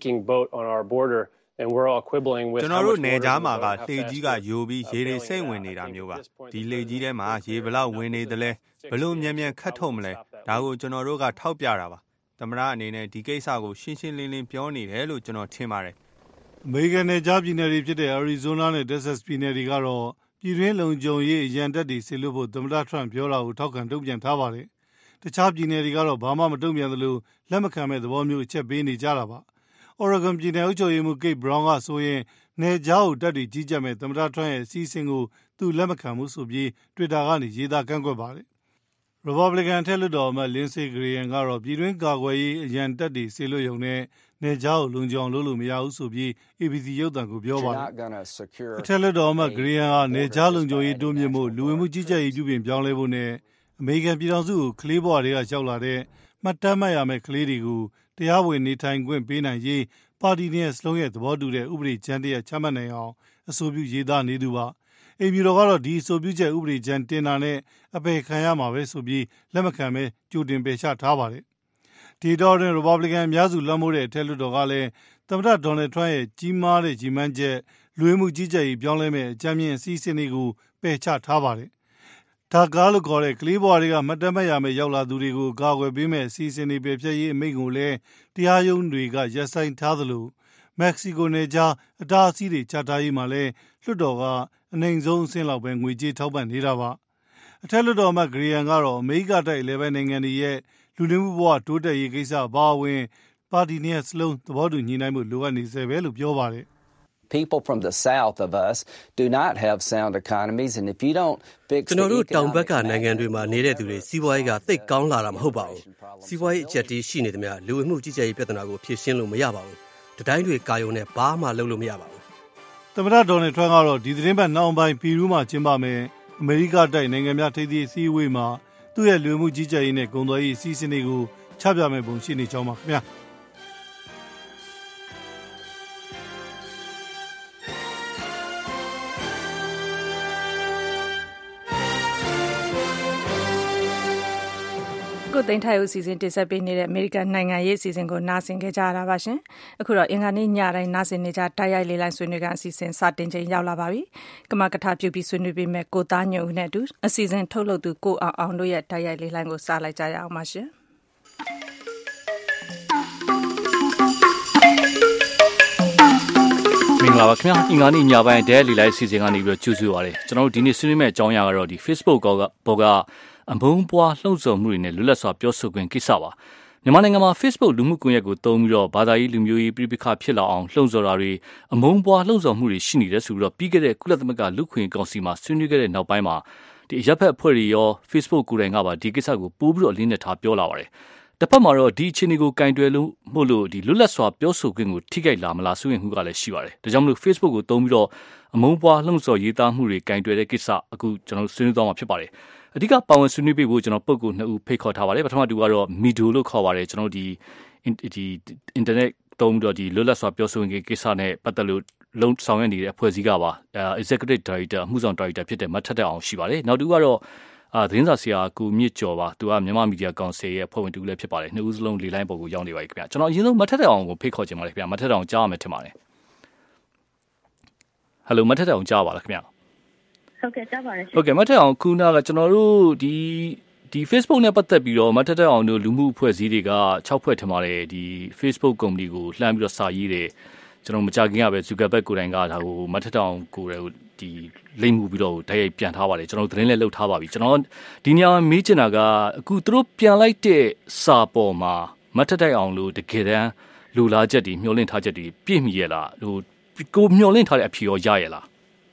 Q: ကျွန်တော်တို့နယ်ကြားမှာကလှေကြီးကယိုပြီးရေတွေစိမ့်ဝင်နေတာမျိုးပါဒီလှေကြီးထဲမှာရေဘလောက်ဝင်နေသလဲဘလို့မြန်မြန်ခတ်ထုတ်မလဲဒါကိုကျွန်တော်တို့ကထောက်ပြတာပါသမ္မတအနေနဲ့ဒီကိစ္စကိုရှင်းရှင်းလင်းလင်းပြောနေတယ်လို့ကျွန်တော်ထင်ပါတယ်
K: အမေရိကန်နယ်ကြားပြည်နယ်တွေဖြစ်တဲ့ Arizona နဲ့ Texas ပြည်နယ်တွေကတော့ပြည်တွင်းလုံခြုံရေးရန်တပ်တွေဆေလွတ်ဖို့သမ္မတထရန့်ပြောတာကိုထောက်ခံတုံ့ပြန်ထားပါတယ်တခြားပြည်နယ်တွေကတော့ဘာမှမတုံ့ပြန်သလိုလက်မခံမဲ့သဘောမျိုးအချက်ပေးနေကြတာပါOregon ပြည်နယ်အုပ်ချုပ်ရေးမှူး Kate Brown ကဆိုရင်နယ်ကြားကိုတပ်တွေကြီးကြပ်မဲ့သမ္မတထရန့်ရဲ့အစီအစဉ်ကိုသူလက်မခံဘူးဆိုပြီး Twitter ကနေရေးသားကန့်ကွက်ပါတယ်။ Republican ထက်လွှတ်တော်အမတ် Lindsey Graham ကတော့ပြည်တွင်းကာကွယ်ရေးအရန်တပ်တွေဆေလွတ်ရုံနဲ့နယ်ကြားကိုလုံခြုံအောင်လုပ်လို့မရဘူးဆိုပြီး ABC ရုပ်သံကိုပြောပါတယ်။အထက်လွှတ်တော်အမတ် Graham ကနယ်ကြားလုံခြုံရေးတိုးမြင့်ဖို့လူဝင်မှုကြီးကြပ်ရေးပြုပြင်ပြောင်းလဲဖို့နဲ့အမေရိကန်ပြည်ထောင်စုကိုကလေးဘဝတွေကရောက်လာတဲ့မှတ်တမ်းမှတ်ရမယ့်ကလေးတွေကိုတရားဝင်နေထိုင်ခွင့်ပေးနိုင်ရေးပါတီနဲ့စလုံးရဲ့သဘောတူတဲ့ဥပဒေကြမ်းတရပ်ချမှတ်နိုင်အောင်အဆိုပြုရေးသားနေသူပါအိမ်ပြည်တော်ကတော့ဒီအဆိုပြုချက်ဥပဒေကြမ်းတင်တာနဲ့အပယ်ခံရမှာပဲဆိုပြီးလက်မခံပဲကြိုတင်ပယ်ချထားပါတယ်ဒီတော့တွင် Republican အများစုလွှမ်းမိုးတဲ့အထက်လွှတ်တော်ကလည်းသမ္မတဒေါ်နယ်ထရန့်ရဲ့ကြီးမားတဲ့ကြီးမှန်းချက်လူဝင်မှုကြီးကြပ်ရေးပြောင်းလဲမဲ့အကြမ်းမြင့်အစီအစဉ်တွေကိုပယ်ချထားပါတယ်ဒါကားလို့ခေါ်တဲ့ကလေးဘွားတွေကမှတ်တမ်းမှတ်ရမယ့်ရောက်လာသူတွေကိုကာကွယ်ပေးမဲ့အစီအစဉ်တွေပယ်ဖျက်ရေးအမိန့်ကိုလည်းတရားရုံးတွေကရပ်ဆိုင်းထားသလိုမက္ကဆီကိုနယ်ကြားအတားအဆီးတွေချထားရေးမှာလည်းလွှတ်တော်ကအနိုင်ဆုံးအဆင့်လောက်ပဲငွေကြေးထောက်ပံ့နေတာပါအထက်လွှတ်တော်မှဂရီယန်ကတော့အမေရိကတိုက်လေပိုင်းနိုင်ငံတွေရဲ့လူနေမှုဘဝတိုးတက်ရေးကိစ္စအပါအဝင်ပါတီနဲ့စလုံးသဘောတူညီနိုင်မှုလိုအပ်နေစေပဲလို့ပြောပါတယ်
R: People from the south of us do not have sound economies and if you don't fix
S: ကျွန်တော်တို့တောင်ဘက်ကနိုင်ငံတွေမှာနေတဲ့သူတွေစီးပွားရေးကသိပ်ကောင်းလာတာမဟုတ်ပါဘူးစီးပွားရေးအကျပ်တီးရှိနေသမျှလူဝင်မှုကြီးကြပ်ရေးပြဿနာကိုဖြေရှင်းလို့မရပါဘူးတတိုင်းတွေကာယုံနဲ့ဘာမှလုပ်လို့မရပါဘူး
K: သမ္မတဒေါ်နယ်ထရန့်ကတော့ဒီသတင်းပတ်နောက်ပိုင်းပီရူးမှာကျင်းပမယ်အမေရိကတိုက်နိုင်ငံများထိပ်သီးအစည်းအဝေးမှာသူ့ရဲ့လူမှုကြီးကြပ်ရေးနဲ့ကုန်သွယ်ရေးအစီအစဉ်တွေကိုချပြမယ်ပုံရှိနေကြောင်းပါခင်ဗျာ
B: ကိုသိန်းထိုင်ဦးစီစဉ်တင်ဆက်ပေးနေတဲ့အမေရိကန်နိုင်ငံရေးအစီအစဉ်ကိုနားဆင်ကြကြရတာပါရှင်။အခုတော့အင်္ဂါနေ့ညတိုင်းနားဆင်နေကြတိုက်ရိုက်လေးလိုင်းဆွေးနွေးကအစီအစဉ်စတင်ချိန်ရောက်လာပါပြီ။ကမကထပြုပြီးဆွေးနွေးပေးမဲ့ကိုသားညွန့်ဦးနဲ့အတူအစီအစဉ်ထုတ်လုပ်သူကိုအောင်တို့ရဲ့တိုက်ရိုက်လေးလိုင်းကိုစလိုက်ကြရအောင်ပါရှင်။
F: မင်္ဂလာပါခင်ဗျာအင်္ဂါနေ့ညပိုင်းဒဲလီလိုက်အစီအစဉ်ကနေပြီးတော့ကြိုဆိုပါရစေကျွန်တော်တို့ဒီနေ့ဆွေးနွေးမယ့်အကြောင်းအရာကတော့ဒီ Facebook ဘောကအမုန်းပွားလှုံ့ဆော်မှုတွေနဲ့လွတ်လပ်စွာပြောဆိုခွင့်ကိစ္စပါမြန်မာနိုင်ငံမှာ Facebook လူမှုကွန်ရက်ကိုသုံးပြီးတော့ဘာသာရေးလူမျိုးရေးပြိပခါဖြစ်လာအောင်လှုံ့ဆော်တာတွေအမုန်းပွားလှုံ့ဆော်မှုတွေရှိနေတယ်ဆိုပြီးတော့ပြီးခဲ့တဲ့ကုလသမဂ္ဂလူ့ခွင့်ကောင်စီမှာဆွေးနွေးခဲ့တဲ့နောက်ပိုင်းမှာဒီအရပ်ဖက်အဖွဲ့တွေရော Facebook ကိုယ်တိုင်ကပါဒီကိစ္စကိုပို့ပြီးတော့အလေးနက်ထားပြောလာပါတယ်တစ်ဖက်မှာတော့ဒီအခြေအနေကိုကင်တွယ်လို့မို့လို့ဒီလွတ်လပ်စွာပြောဆိုခွင့်ကိုထိခိုက်လာမလားဆိုရင်မှုကလည်းရှိပါတယ်ဒါကြောင့်မလို့ Facebook ကိုသုံးပြီးတော့အမုန်းပွားလှုံ့ဆော်ရေးသားမှုတွေကင်တွယ်တဲ့ကိစ္စအခုကျွန်တော်ဆွေးနွေးသွားမှာဖြစ်ပါတယ်အဓိကပါဝင်ဆွေးနွေးပေးဖို့ကျွန်တော်ပုဂ္ဂိုလ်2ဦးဖိတ်ခေါ်ထားပါတယ်ပထမတူကတော့ Mido လို့ခေါ်ပါတယ်ကျွန်တော်ဒီ internet သုံးပြီးတော့ဒီလွတ်လပ်စွာပြောဆိုခွင့်ကိစ္စနဲ့ပတ်သက်လို့လုံဆောင်ရွက်နေတဲ့အဖွဲ့အစည်းကပါ executive director အမှုဆောင် director ဖြစ်တဲ့မထက်တဲ့အောင်ရှိပါတယ်နောက်တူကတော့သတင်းစာဆရာကိုမြင့်ကျော်ပါသူကမြန်မာမီဒီယာကောင်စီရဲ့အဖွဲ့ဝင်တူလည်းဖြစ်ပါတယ်နှစ်ဦးစလုံးလေလိုင်းပေါ်ကိုရောက်နေပါပြီခင်ဗျကျွန်တော်အရင်ဆုံးမထက်တဲ့အောင်ကိုဖိတ်ခေါ်ချင်ပါတယ်ခင်ဗျမထက်တဲ့အောင်ကြားရမယ်ထင်ပါတယ်ဟယ်လိုမထက်တဲ့အောင်ကြားပါလားခင်ဗျ
D: ဟုတ်ကဲ့ကြားပါတယ်
F: ဟုတ်ကဲ့မထက်အောင်ခုနကကျွန်တော်တို့ဒီ Facebook နဲ့ပတ်သက်ပြီးတော့မထက်တဲ့အောင်တို့လူမှုအဖွဲ့အစည်းတွေက6ဖွဲ့ထင်ပါတယ်ဒီ Facebook ကုမ္ပဏီကိုလှမ်းပြီးတော့စာရေးတယ်ကျွန်တော်မကြခင်ကပဲ Zuckerberg ကိုယ်တိုင်ကဒါကိုမထက်တဲ့အောင်ကိုယ်ဒီလိမ့်မှုပြီးတော့တိုက်ရိုက်ပြန်ထားပါတယ်ကျွန်တော်သတင်းလည်းလုပ်ထားပါပြီကျွန်တော်ဒီညမေးချင်တာကအခုသူတို့ပြန်လိုက်တဲ့စာပေါ်မှာမထက်တဲ့အောင်လို့တကယ်တမ်းလူလားချက်တွေမျှော်လင့်ထားချက်တွေပြည့်မီရဲ့လားဟိုကိုမျှော်လင့်ထားတဲ့အဖြေရောရရဲ့လား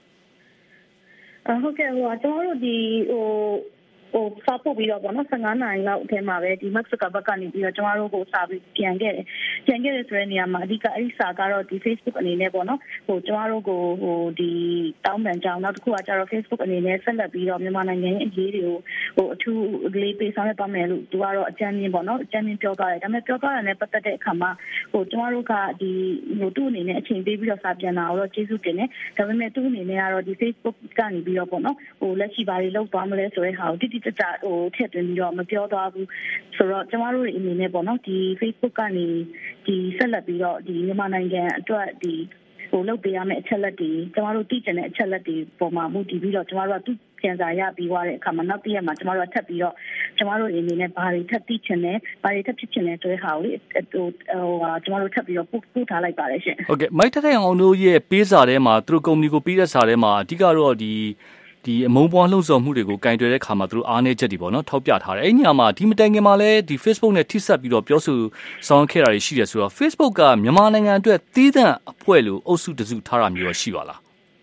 D: ဟုတ်ကဲ့ကျွန်တော်တို့ဒီစာပို့ပြီးတော့ပေါ့နော်15နာရီလောက်အထက်မှာပဲဒီ Mark Zuckerberg ကနေပြီးတော့ကျွန်တော်တို့ကိုစာပြီးပြန်ခဲ့တယ်ဆိုတဲ့နေရာမှာအဓိကအဲ့ဒီစာကတော့ဒီ Facebook အနေနဲ့ပေါ့နော်ကျွန်တော်တို့ကိုဒီတောင်းပန်ကြောင်းနောက်တစ်ခုကကျတော့ Facebook အနေနဲ့ဆက်လက်ပြီးတော့မြန်မာနိုင်ငံရဲ့အရေးတွေကိုအထူးလေးပေးဆောင်ရွက်ပါမယ်လို့သူကတော့အကြမ်းမြင်ပေါ့နော်အကြမ်းမြင်ပြောသွားတယ်ဒါပေမဲ့ပြောသွားတာနဲ့ပတ်သက်တဲ့အခါမှာကျွန်တော်တို့ကဒီသူ့အနေနဲ့အချိန်ပေးပြီးတော့စာပြန်တာတော့ကျေးဇူးတင်တယ်ဒါပေမဲ့သူ့အနေနဲ့ကတော့ဒီ Facebook ကနေပြီးတော့ပေါ့နော်လက်ရှိဘာတွေလုပ်သွားမလဲဆိုတဲ့ဟာကိုတိတိကျကျထည့်သွင်းပြီးတော့မပြောသွားဘူးဆိုတော့ကျမတို့အနေနဲ့ပေါ့နော်ဒီ Facebook ကနေဒီဆက်လက်ပြီးတော့ဒီမြန်မာနိုင်ငံအတွက်ဒီလုပ်ပေးရမယ့်အချက်လက်တွေကျမတို့သိကျင်တဲ့အချက်လက်တွေပေါ်မှာမူတည်ပြီးတော့ကျမတို့ကသူပြန်စာရပြီးသွားတဲ့အခါမှာနောက်တစ်ရက်မှာကျမတို့ကထပ်ပြီးတော့ကျမတို့အနေနဲ့ဘာတွေထပ်သိချင်လဲဘာတွေထပ်ဖြစ်ချင်လဲဆိုတဲ့ဟာကိုကျမတို့ထပ်ပြီးတော့ပို့ထားလိုက်ပါတယ်ရှင်
F: ဟုတ်ကဲ့မိုက်ထက်တဲ့အောင်တို့ရဲ့ပေးစာထဲမှာသူတို့ကုမ္ပဏီကိုပေးတဲ့စာထဲမှာအဓိကတော့ဒီအမုန်းပွားလှုံ့ဆော်မှုတွေကိုကင်တွယ်တဲ့ခါမှာသူတို့အားနည်းချက်တွေပေါ့နော်ထောက်ပြထားတယ်အဲ့ညမှာဒီမတိုင်ခင်မှာလည်းဒီ Facebook နဲ့ထိစပ်ပြီးတော့ပြောဆိုဆောင်ခဲ့တာတွေရှိတယ်ဆိုတော့ Facebook ကမြန်မာနိုင်ငံအတွက်သီးသန့်အဖွဲ့လို့အုပ်စုတစုထားတာမျိုးရှိပါလား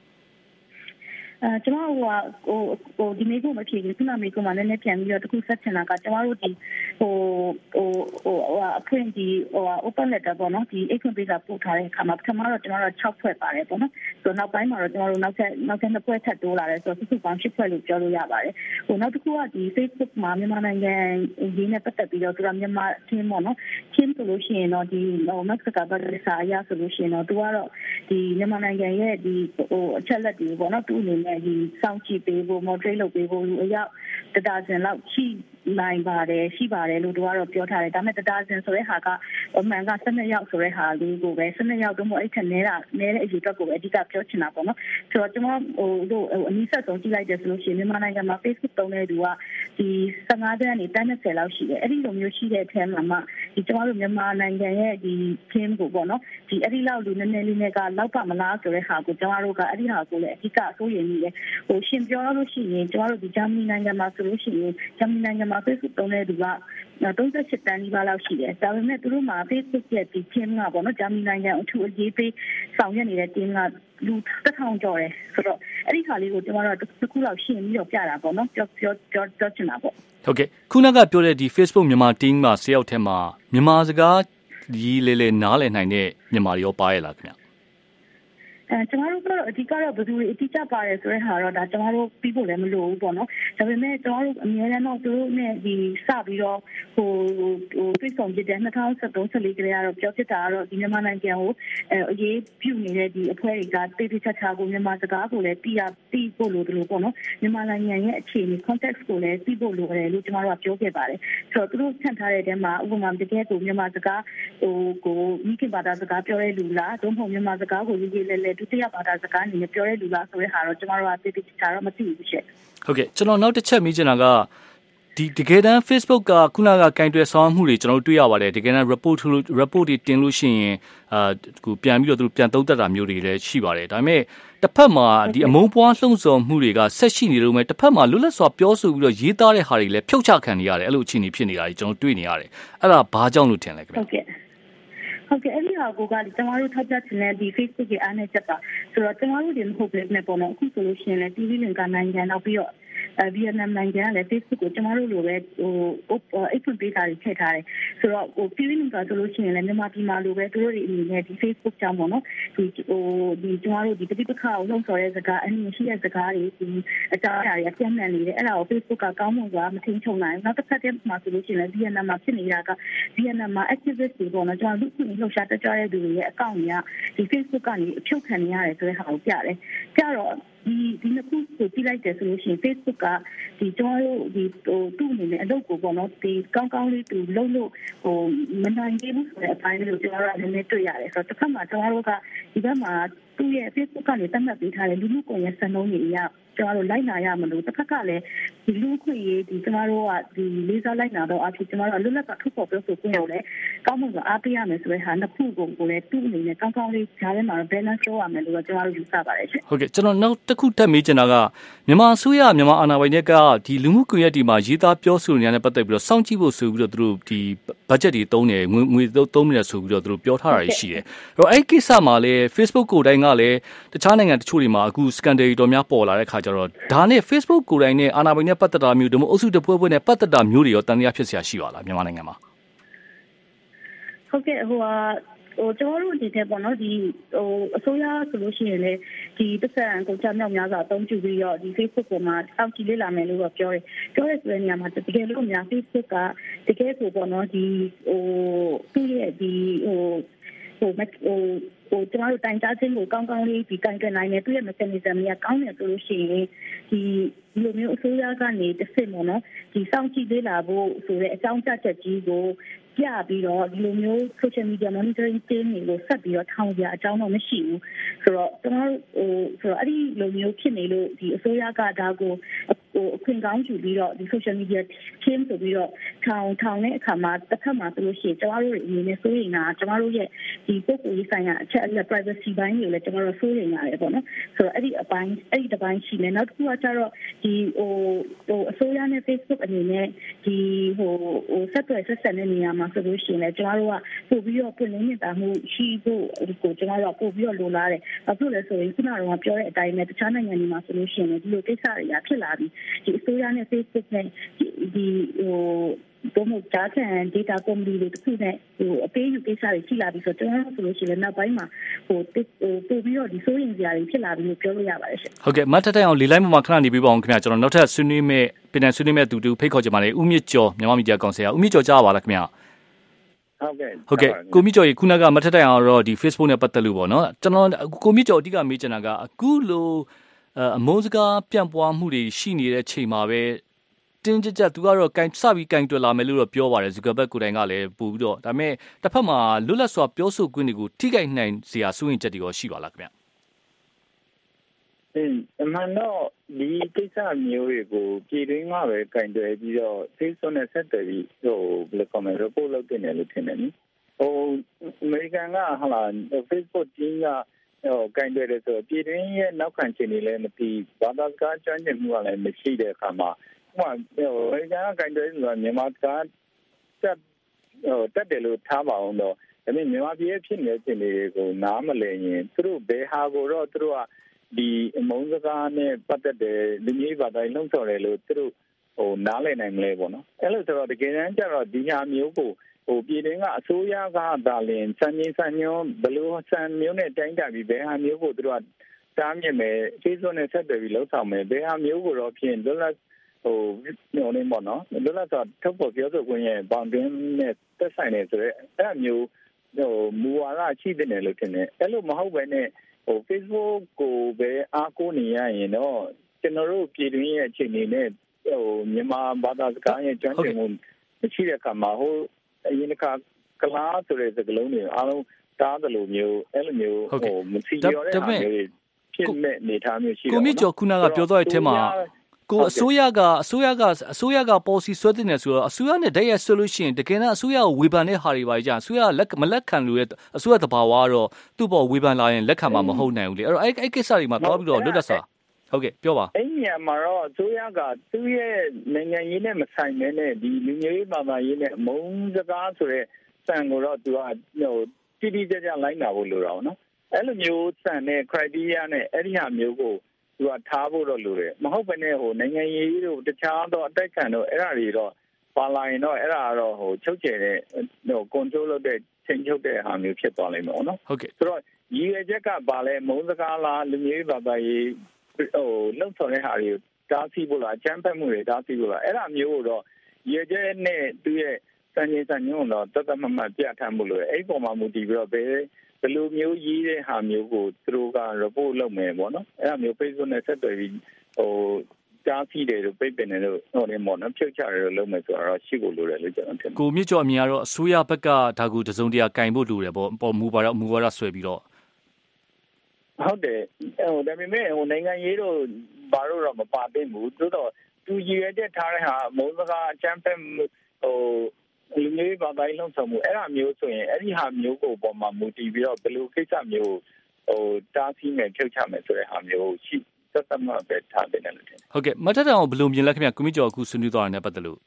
D: ကျမတို့ဒီမေးခွန်းမဖြေဘူးခုနမေးခွန်းမှာလည်းပြန်ပြီးတော့တခုဆက်ချင်တာကကျမတို့ဒီအခွင့်ဒီ open letter ပေါ့နော်ဒီအိတ်ခွင့်ပေးစာပို့ထားတဲ့အခါမှာပထမတော့ကျမတို့6ဖွဲ့ပါတယ်ပေါ့နော်ဆိုတော့နောက်ပိုင်းမှာတော့ကျမတို့နောက်ထပ်2ဖွဲ့ထပ်တိုးလာတယ်ဆိုတော့စုစုပေါင်း10ဖွဲ့လို့ပြောလို့ရပါတယ်နောက်တစ်ခုကဒီ Facebook မှာမြန်မာနိုင်ငံရင်းနဲ့ပတ်သက်ပြီးတော့သူကမြန်မာချင်းပေါ့နော်ချင်းဆိုလို့ရှိရင်တော့ဒီ Mark Zuckerberg စာအရဆိုလို့ရှိရင်တော့သူကတော့ဒီမြန်မာနိုင်ငံရဲ့ဒီအချက်လက်တွေပေါ့နော်သူအနေနဲ့ဒီစောင့်ကြည့်ပေးဖို့ moderate လုပ်ပေးဖို့အရောက်1000လောက်ရှိနိုင်ပါတယ်ရှိပါတယ်လို့သူကတော့ပြောထားတယ်ဒါပေမဲ့1000ဆိုတဲ့ဟာကအမှန်က12ရောက်ဆိုတဲ့ဟာလေးကိုပဲ12ရောက်တော့မို့အဲ့ထက်နည်းတဲ့အရေးအတွက်ကိုပဲအဓိကပြောချင်တာပေါ့နော်ဆိုတော့ကျွန်တော်အနည်းဆက်ဆုံးကြည့်လိုက်တယ်ဆိုလို့ရှိရင်မြန်မာနိုင်ငံမှာ Facebook သုံးတဲ့သူကဒီ15တန်းကနေ30လောက်ရှိတယ်အဲ့ဒီလိုမျိုးရှိတဲ့အထက်မှာဒီကျွန်တော်တို့မြန်မာနိုင်ငံရဲ့ဒီ team ကိုပေါ့နော်ဒီအဲ့ဒီလောက်လူနည်းနည်းလေးနဲ့ကလောက်ပါမလားဆိုတဲ့ဟာကိုကျွန်တော်တို့ကအဲ့ဒီဟာကိုလည်းအဓိကအစိုးရနေတယ်ရှင်ပြောလို့ရှိရင်ကျွန်တော်တို့ဒီဂျာမနီနိုင်ငံမှာဆိုလို့ရှိရင်ဂျာမနီနိုင်ငံမှာ Facebook သုံးတဲ့သူက38တန်းနီးပါးလောက်ရှိတယ်ဒါပေမဲ့သူတို့မှာ Facebook ရဲ့ဒီ team ကပေါ့နော်ဂျာမနီနိုင်ငံအထူးအရေးပေးဆောင်ရွက်နေတဲ့ team ကလူ1000ကျော်တယ်ဆိုတော့အဲ့ဒီခါလေးကိုကျွန်တော်တို့တစ်ခုလောက်ရှင်းပြီးတော့ပြတာပေါ့နော်ပြောချင်တာပေါ့
F: ဟုတ်ကဲ့ခုနကပြောတဲ့ဒီ Facebook မြန်မာ team မှာဆရောက်ထဲမှာမြန်မာစကားဒီလေနားလည်နိုင်တဲ့မြန်မာတွေရောပါရဲ့လားခင်ဗျ
D: ကျမတို့ကတော့အဓိကတော့ဘယ်သူတွေအတိအကျပါတယ်ဆိုတဲ့ဟာတော့ဒါကျမတို့ပြီးဖို့လည်းမလိုဘူးပေါ့နော်ဒါပေမဲ့ကျမတို့အများနဲ့တော့သူတို့နဲ့ဒီစပြီးတော့တွေ့ဆုံကြတဲ့2013-14ကလေးကတော့ပြောဖြစ်တာကတော့ဒီမြန်မာနိုင်ငံကိုအရေးပြုနေတဲ့ဒီအဖွဲ့တွေကတိတိကျကျကိုမြန်မာစကားကိုလည်းသိဖို့လိုတယ်လို့ပေါ့နော်မြန်မာနိုင်ငံရဲ့အခြေအနေ context ကိုလည်းသိဖို့လိုတယ်လို့ကျမတို့ကပြောခဲ့ပါတယ်ဆိုတော့သူတို့ဆန့်ထားတဲ့အထဲမှာဥပမာတကယ်ကိုမြန်မာစကားကိုမိခင်ဘာသာစကားပြောတဲ့လူလားသို့မဟုတ်မြန်မာစကားကိုရေးရေးလဲလဲဒုတိယဘာသာစကားအနေနဲ့ပြောတဲ့လူလားဆိုတဲ့ဟာတော့ကျမတို့ကတိတိကျကျတော့မသိဘူးရှင့်
F: ဟုတ်ကဲ့ကျွန်တော်နောက်တစ်ချက်မေးချင်တာကဒီတကယ်တမ်း Facebook ကခုနကကင်တွယ်ဆောင်မှုတွေကျွန်တော်တို့တွေ့ရပါတယ်တကယ်တမ်း report တွေတင်လို့ရှိရင်ကိုပြန်ပြီးတော့သူပြန်သုံးသပ်တာမျိုးတွေလည်းရှိပါတယ်ဒါပေမဲ့တစ်ဖက်မှာဒီအမုန်းပွားလှုံ့ဆော်မှုတွေကဆက်ရှိနေလို့မဲ့တစ်ဖက်မှာလွတ်လပ်စွာပြောဆိုပြီးတော့ရေးသားတဲ့ဟာတွေလည်းဖြုတ်ချခံနေရတယ်အဲ့လိုအခြေအနေဖြစ်နေတာကြီးကျွန်တော်တွေ့နေရတယ်အဲ့ဒါဘာကြောင့်လို့ထင်လဲခင်ဗျ
D: ဟုတ်ကဲ့အဲ့ဒီဟာကိုကကျမတို့ထောက်ပြချင်တဲ့ဒီ Facebook ရဲ့အားနည်းချက်ပါဆိုတော့ကျမတို့ဒီမဟုတ်ဘဲနဲ့ပေါ့နော်အခုဆိုလို့ရှိရင်လည်း TV လင်ကနိုင်ငံနောက်ပြီးတော့ဗီယက်နမ်နိုင်ငံကလည်း Facebook ကိုကျမတို့လိုပဲအိတ်ဖွင့်ပေးတာတွေထည့်ထားတယ်ဆိုတော့TV လင်ကဆိုလို့ရှိရင်လည်းမြန်မာပြည်မှာလိုပဲသူတို့တွေအနေနဲ့ဒီ Facebook ကြောင့်ပေါ့နော်ဒီကျမတို့ဒီပဋိပက္ခကိုလှုံ့ဆော်တဲ့စကားအနည်းရှိတဲ့စကားတွေဒီအကြောင်းအရာတွေအပြန့်နှံ့နေတယ်အဲ့ဒါကို Facebook ကကောင်းမွန်စွာမထိန်းချုပ်နိုင်ဘူးနောက်တစ်ခါတည်းမှာဆိုလို့ရှိရင်လည်းဗီယက်နမ်မှာဖြစ်နေတာကဗီယက်နမ်မှာ activist တွေပေါ့နော်ကျွန်တော်တို့လှုပ်ရှားတက်ကြွတဲ့သူတွေရဲ့အကောင့်တွေကဒီ Facebook ကနေအဖြုတ်ခံနေရတယ်ဆိုတဲ့ဟာကိုပြတယ်ကြတော့ဒီနှစ်ခုကိုကြည့်လိုက်တယ်ဆိုလို့ရှိရင် Facebook ကဒီကျွန်တော်တို့ဒီသူ့အနေနဲ့အလုပ်ကိုပေါ့နော်ဒီကောင်းကောင်းလေးသူလုပ်လို့မနိုင်သေးဘူးဆိုတဲ့အပိုင်းလေးကိုကျွန်တော်တို့ကလည်းတွေ့ရတယ်ဆိုတော့တစ်ခါမှကျွန်တော်တို့ကဒီဘက်မှာသူ့ရဲ့ Facebook ကနေသတ်မှတ်ပေးထားတဲ့လူမှုကွန်ရက်စံနှုန်းတွေအရကျွန်တော်တို့လိုက်နာရမလို့တစ်ခါကလည်းဒီလူခွင့်ရေးဒီကျွန်တော်တို့ကဒီလေးစားလိုက်နာတော့အဖြစ်ကျွန်တော်တို့လွတ်လပ်စွာထုတ်ဖော်ပြောဆိုခွင့်ကိုလည်းကောင်းမွန်စွာအားပေးရမယ်ဆိုတဲ့ဟာနှစ်ခုကိုလည်းသူ့အနေနဲ့ကောင်းကောင်းလေးဂျားထဲမှာ balance လုပ်ရမယ်လို့ကျွန်တော်တို့ယူဆပါတယ်ရှင်
F: ဟုတ်ကဲ့ကျွန်တော်နောက်တစ်ခုထပ်မေးချင်တာကမြန်မာအစိုးရမြန်မာအာဏာပိုင်တွေကဒီလူမှုကွန်ရက်ဒီမှာရေးသားပြောဆိုနေရတဲ့ပတ်သက်ပြီးတော့စောင့်ကြည့်ဖို့ဆိုပြီးတော့သူတို့ဒီ budget တွေသုံးတယ်ငွေသုံးနေတယ်ဆိုပြီးတော့သူတို့ပြောထားတာရှိတယ်အဲ့တော့အဲ့ကိစ္စမှာလည်း Facebook ကိုယ်တိုင်ကလည်းတခြားနိုင်ငံတချို့တွေမှာအခု scandal တွေတော်များပေါ်လာတဲ့ခါကျတော့ဒါနဲ့ Facebook ကိုယ်တိုင်နဲ့အာဏာပိုင်နဲ့ပတ်သက်တာမျိုးဒီမို့အုပ်စုတပွဲနဲ့ပတ်သက်တာမျိုးတွေရောတန်တရားဖြစ်เสียရှိပါလားမြန်မာနိုင်ငံမှာ
D: ဟုတ်ကဲ့ကျွန်တော်တို့ဒီတဲ့ပေါ့နော်ဒီအစိုးရဆိုလို့ရှိရင်လည်းဒီပတ်စံကုန်ကြမြောက်များစွာအသုံးပြုပြီးတော့ဒီ Facebook ပေါ်မှာအောက်ကြည့်လေ့လာမယ်လို့တော့ပြောတယ်ဆိုတဲ့နေရာမှာတကယ်လို့များ Facebook ကတကယ်ကိုပေါ့နော်ဒီသူ့ရဲ့ဒီကျွန်တော်တို့တိုင်ကြားခြင်းကိုကောင်းကောင်းလေးဒီတိုင်ကြနိုင်တယ်သူ့ရဲ့ mechanism ကြီးကောင်းတယ်ဆိုလို့ရှိရင်ဒီလိုမျိုးအစိုးရကနေတစ်စစ်ပေါ့နော်ဒီစောင့်ကြည့်လေ့လာဖို့ဆိုတဲ့အကြောင်းပြချက်ကြီးကိုပြပြီးတော့ဒီလိုမျိုး social media monitoring team တွေကိုဆက်ပြီးတော့ထောင်ပြအကြောင်းတော့မရှိဘူးဆိုတော့ကျွန်တော်ဆိုတော့အဲ့ဒီလိုမျိုးဖြစ်နေလို့ဒီအစိုးရကဒါကိုအခွင့်ကောင်းယူပြီးတော့ဒီ social media team ဆိုပြီးတော့ထောင်တဲ့အခါမှာတစ်ခါမှဆိုလို့ရှိရင်ကျွန်တော်တို့အနေနဲ့စိုးရိမ်တာကျွန်တော်တို့ရဲ့ဒီပုဂ္ဂိုလ်ရေးဆိုင်ရာအချက်အလက် privacy ဘိုင်းတွေကိုလည်းကျွန်တော်တို့စိုးရိမ်ရတယ်ပေါ့နော်ဆိုတော့အဲ့ဒီတစ်ပိုင်းရှိနေနောက်တစ်ခုကကျတော့ဒီအစိုးရနဲ့ Facebook အနေနဲ့ဒီဆက်သွယ်ဆက်ဆံတဲ့နေရာမှာဆိုလို့ရှိရင်လည်းကျွန်တော်တို့ကပို့ပြီးတော့ပွင့်လင်းမြင်သာမှုရှိဖို့ကိုကျွန်တော်တို့ကပို့ပြီးတော့လိုလားတယ်။ဘာဖြစ်လဲဆိုရင်ခုနကပြောတဲ့အတိုင်းပဲတခြားနိုင်ငံတွေမှာဆိုလို့ရှိရင်ဒီလိုကိစ္စတွေကဖြစ်လာပြီးဒီအစိုးရနဲ့ Facebook နဲ့ဒီဘုံမကြားခံ data company တွေတခုနဲ့အပေးယူကိစ္စတွေရှိလာပြီးဆိုတော့ကျွန်တော်တို့ဆိုလို့ရှိရင်နောက်ပိုင်းမှာပို့ပြီးတော့ဒီစိုးရင်စရာတွေဖြစ်လာပြီးလို့ပြောလို့ရပါတယ်ရှင်
F: ဟုတ်ကဲ့မတ်ထက်အောင်လေလိုက်မှာခဏနေပြီးပါအောင်ခင်ဗျာကျွန်တော်နောက်ထပ်ဆွေးနွေးမဲ့ပြည်နယ်ဆွေးနွေးမဲ့သူတူဖိတ်ခေါ်ကြပါလေဦးမြင့်ကျော်မြန်မာမီဒီယာကောင်စီဦးမြင့်ကျော်ကြားပါလားခင်ဗျာဟုတ်ကဲ့ကိုမြင့်ကျော်ရေခုနကမထက်အောင်တော့ဒီ Facebook နဲ့ပတ်သက်လို့ပေါ့နော်ကျွန်တော်ကိုမြင့်ကျော်အဓိကမေးချင်တာကအခုလိုအမုန်းစကားပြန့်ပွားမှုတွေရှိနေတဲ့ချိန်မှာပဲတင်းကြပ်သူကတော့စပြီးကင်တွယ်လာမယ်လို့တော့ပြောပါတယ်ဇူကာဘတ်ကိုယ်တိုင်ကလည်းပို့ပြီးတော့ဒါပေမဲ့တစ်ဖက်မှာလွတ်လပ်စွာပြောဆိုခွင့်တွေကိုထိခိုက်နိုင်စရာစိုးရိမ်ချက်တွေရောရှိပါလားခင်ဗျ
T: အမှန်တော့ဒီကိစ္စမျိုးတွေကိုပြည်တွင်းကပဲကင်တွယ်ပြီးတော့ Facebook နဲ့ဆက်သွယ်ပြီးဘယ်လို comment report လုပ်တင်တယ်လို့ထင်တယ်နိအမေရိကန်ကဟာလာ Facebook ကြီးကကင်တွယ်တယ်ဆိုတော့ပြည်တွင်းရဲ့နောက်ခံခြင်းတွေလည်းမသိဘာသာစကားကျွမ်းကျင်မှုကလည်းမရှိတဲ့အခါမှာအမေရိကန်ကကင်တွယ်ဆိုတာမြန်မာစကားတက်တယ်လို့ထားပါအောင်တော့ဒါပေမဲ့မြန်မာပြည်ရဲ့ဖြစ်နေတဲ့ခြင်းတွေကိုနားမလည်ရင်သူတို့ဘယ်ဟာကိုတော့သူတို့ကဒီအမုန်းစကားနဲ့ပတ်သက်တဲ့လူမျိုးဘာသာရေးလှုံ့ဆော်တယ်လို့သူတို့နားလည်နိုင်မလဲပေါ့နော်အဲ့လိုဆိုတော့တကယ်တမ်းကျတော့ဒီညာမျိုးကိုပြည်တွင်းကအစိုးရကဒါလင်စံချင်းစံညွန်းဘလို့စံမျိုးနဲ့တိုင်းတာပြီးဘယ်ဟာမျိုးကိုသူတို့ကတားမြစ်မယ် Facebook နဲ့ဆက်သွယ်ပြီးလှုပ်ဆောင်မယ်ဘယ်ဟာမျိုးကိုတော့ဖြင့်လွတ်လပ်ညောင်းနေပေါ့နော်လွတ်လပ်စွာထုတ်ဖော်ပြောဆိုခွင့်ရဲ့ဘောင်တွင်းနဲ့သက်ဆိုင်နေဆိုရဲအဲ့ဒါမျိုးမူဝါဒရှိတဲ့နယ်လို့ထင်တယ်အဲ့လိုမဟုတ်ပဲနဲ့Facebook ကိုပဲအားကိုးနေရရင်တော့ကျွန်တော်တို့ပြည်တွင်းရဲ့အခြေအနေနဲ့မြန်မာဘာသာစကားရဲ့ကျွမ်းကျင်မှုရှိတဲ့အခါမှာအရင်ကကလားဆိုတဲ့စကားလုံးတွေအားလုံးတားတယ်လို့မျိုးအဲ့လိုမျိုးမစီရောတဲ့ဟာမျိုးဖြစ်မဲ့နေထားမျိုးရှိတယ်
F: ကိုမြင့်ကျော်ခုနကပြောသွားတဲ့အထက်မှာကိုအစိုးရက policy ဆွဲတင်နေဆိုတော့အစိုးရနဲ့တိုက်ရိုက်ဆွဲလို့ရှိရင်တကယ်တော့အစိုးရကိုဝေဖန်တဲ့ဟာတွေပါကြအစိုးရမလက်ခံလို့အစိုးရတဘာဝကတော့သူ့ပေါ်ဝေဖန်လာရင်လက်ခံမှာမဟုတ်နိုင်ဘူးလေအဲ့တော့အဲ့ကိစ္စတွေမှာသွားပြီးတော့လွတ်လပ်စွာဟုတ်ကဲ့ပြောပါ
T: အဲ့ညမှာတော့အစိုးရကသူ့ရဲ့နိုင်ငံရေးနဲ့မဆိုင်ဘဲနဲ့ဒီလူမျိုးရေးဘာသာရေးနဲ့မုန်းစကားဆိုတဲ့စံကိုတော့သူကတိတိကျကျလိုက်နာဖို့လိုတာပေါ့နော်အဲ့လိုမျိုးစံတဲ့ criteria နဲ့အဲ့ဒီဟာမျိုးကိုသူကထားဖို့တော့လိုတယ်မဟုတ်ဘဲနဲ့နိုင်ငံရေးတို့တခြားသောအတိုက်ခံတို့အဲ့ဒါတွေတော့ပါလာရင်တော့အဲ့ဒါကတော့ချုပ်ကျယ်တဲ့control လုပ်တဲ့ချိန်ချုပ်တဲ့ဟာမျိုးဖြစ်သွားလိမ့်မယ်နော်
F: ဟုတ်ကဲ့
T: ဆိုတော့ရည်ရွယ်ချက်ကပါလဲမုန်းစကားလားလူမျိုးရေးဘာသာရေးလှုပ်ဆောင်တဲ့ဟာတွေကိုတားဆီးဖို့လားအကြမ်းဖက်မှုတွေတားဆီးဖို့လားအဲ့ဒါမျိုးကိုတော့ရည်ရွယ်ချက်နဲ့သူ့ရဲ့စံချိန်စံညွှန်းတော့တတ်မှတ်ပြဋ္ဌာန်းမှုလို့အဲ့ပေါ်မှာမူတည်ပြီးတော့ဘယ်လိုမျိုးရေးတဲ့ဟာမျိုးကိုသူတို့က report လုပ်မယ်ပေါ့နော်အဲ့ဒါမျိုး Facebook နဲ့ဆက်သွယ်ပြီးတားဆီးတယ်လို့ပြိပင်တယ်လို့ပေါ့နော်ဖြုတ်ချတယ်လို့လုပ်မယ်ဆိုတော့ရှိဖို့လိုတယ်လို့ကျွန်တော်ထင်တယ်
F: ကိုမြင့်ကျော်အမြင်ကတော့အစိုးရဘက်ကဒါကိုတစုံတရာကင်ဖို့လိုတယ်ပေါ့မူဝါဒဆွဲပြီးတော့
T: ဟုတ်တယ်ဒါပေမဲ့နိုင်ငံရေးတို့ဘာလို့တော့မပါသင့်ဘူးသို့တော့သူရည်ရွယ်ချက်ထားတဲ့ဟာမုန်းစကားအကြမ်းဖက်လူမျိုးဘာသာရေးလှုံ့ဆော်မှုအဲ့ဒါမျိုးဆိုရင်အဲ့ဒီဟာမျိုးကိုပေါ်မှာမူတည်ပြီးတော့ဘယ်လိုကိစ္စမျိုးတားဆီးမယ်ဖြုတ်ချမယ်ဆိုတဲ့ဟာမျိုးရှိသက်မှတ်ပဲထားတယ်လို့ထင်တယ်
F: ဟုတ်ကဲ့မထက်တောင်ဘယ်လိုမြင်လဲခင်ဗျကိုမြင့်ကျော်အခုဆွေးနွေးသွားတာနဲ့ပတ်သက်လို့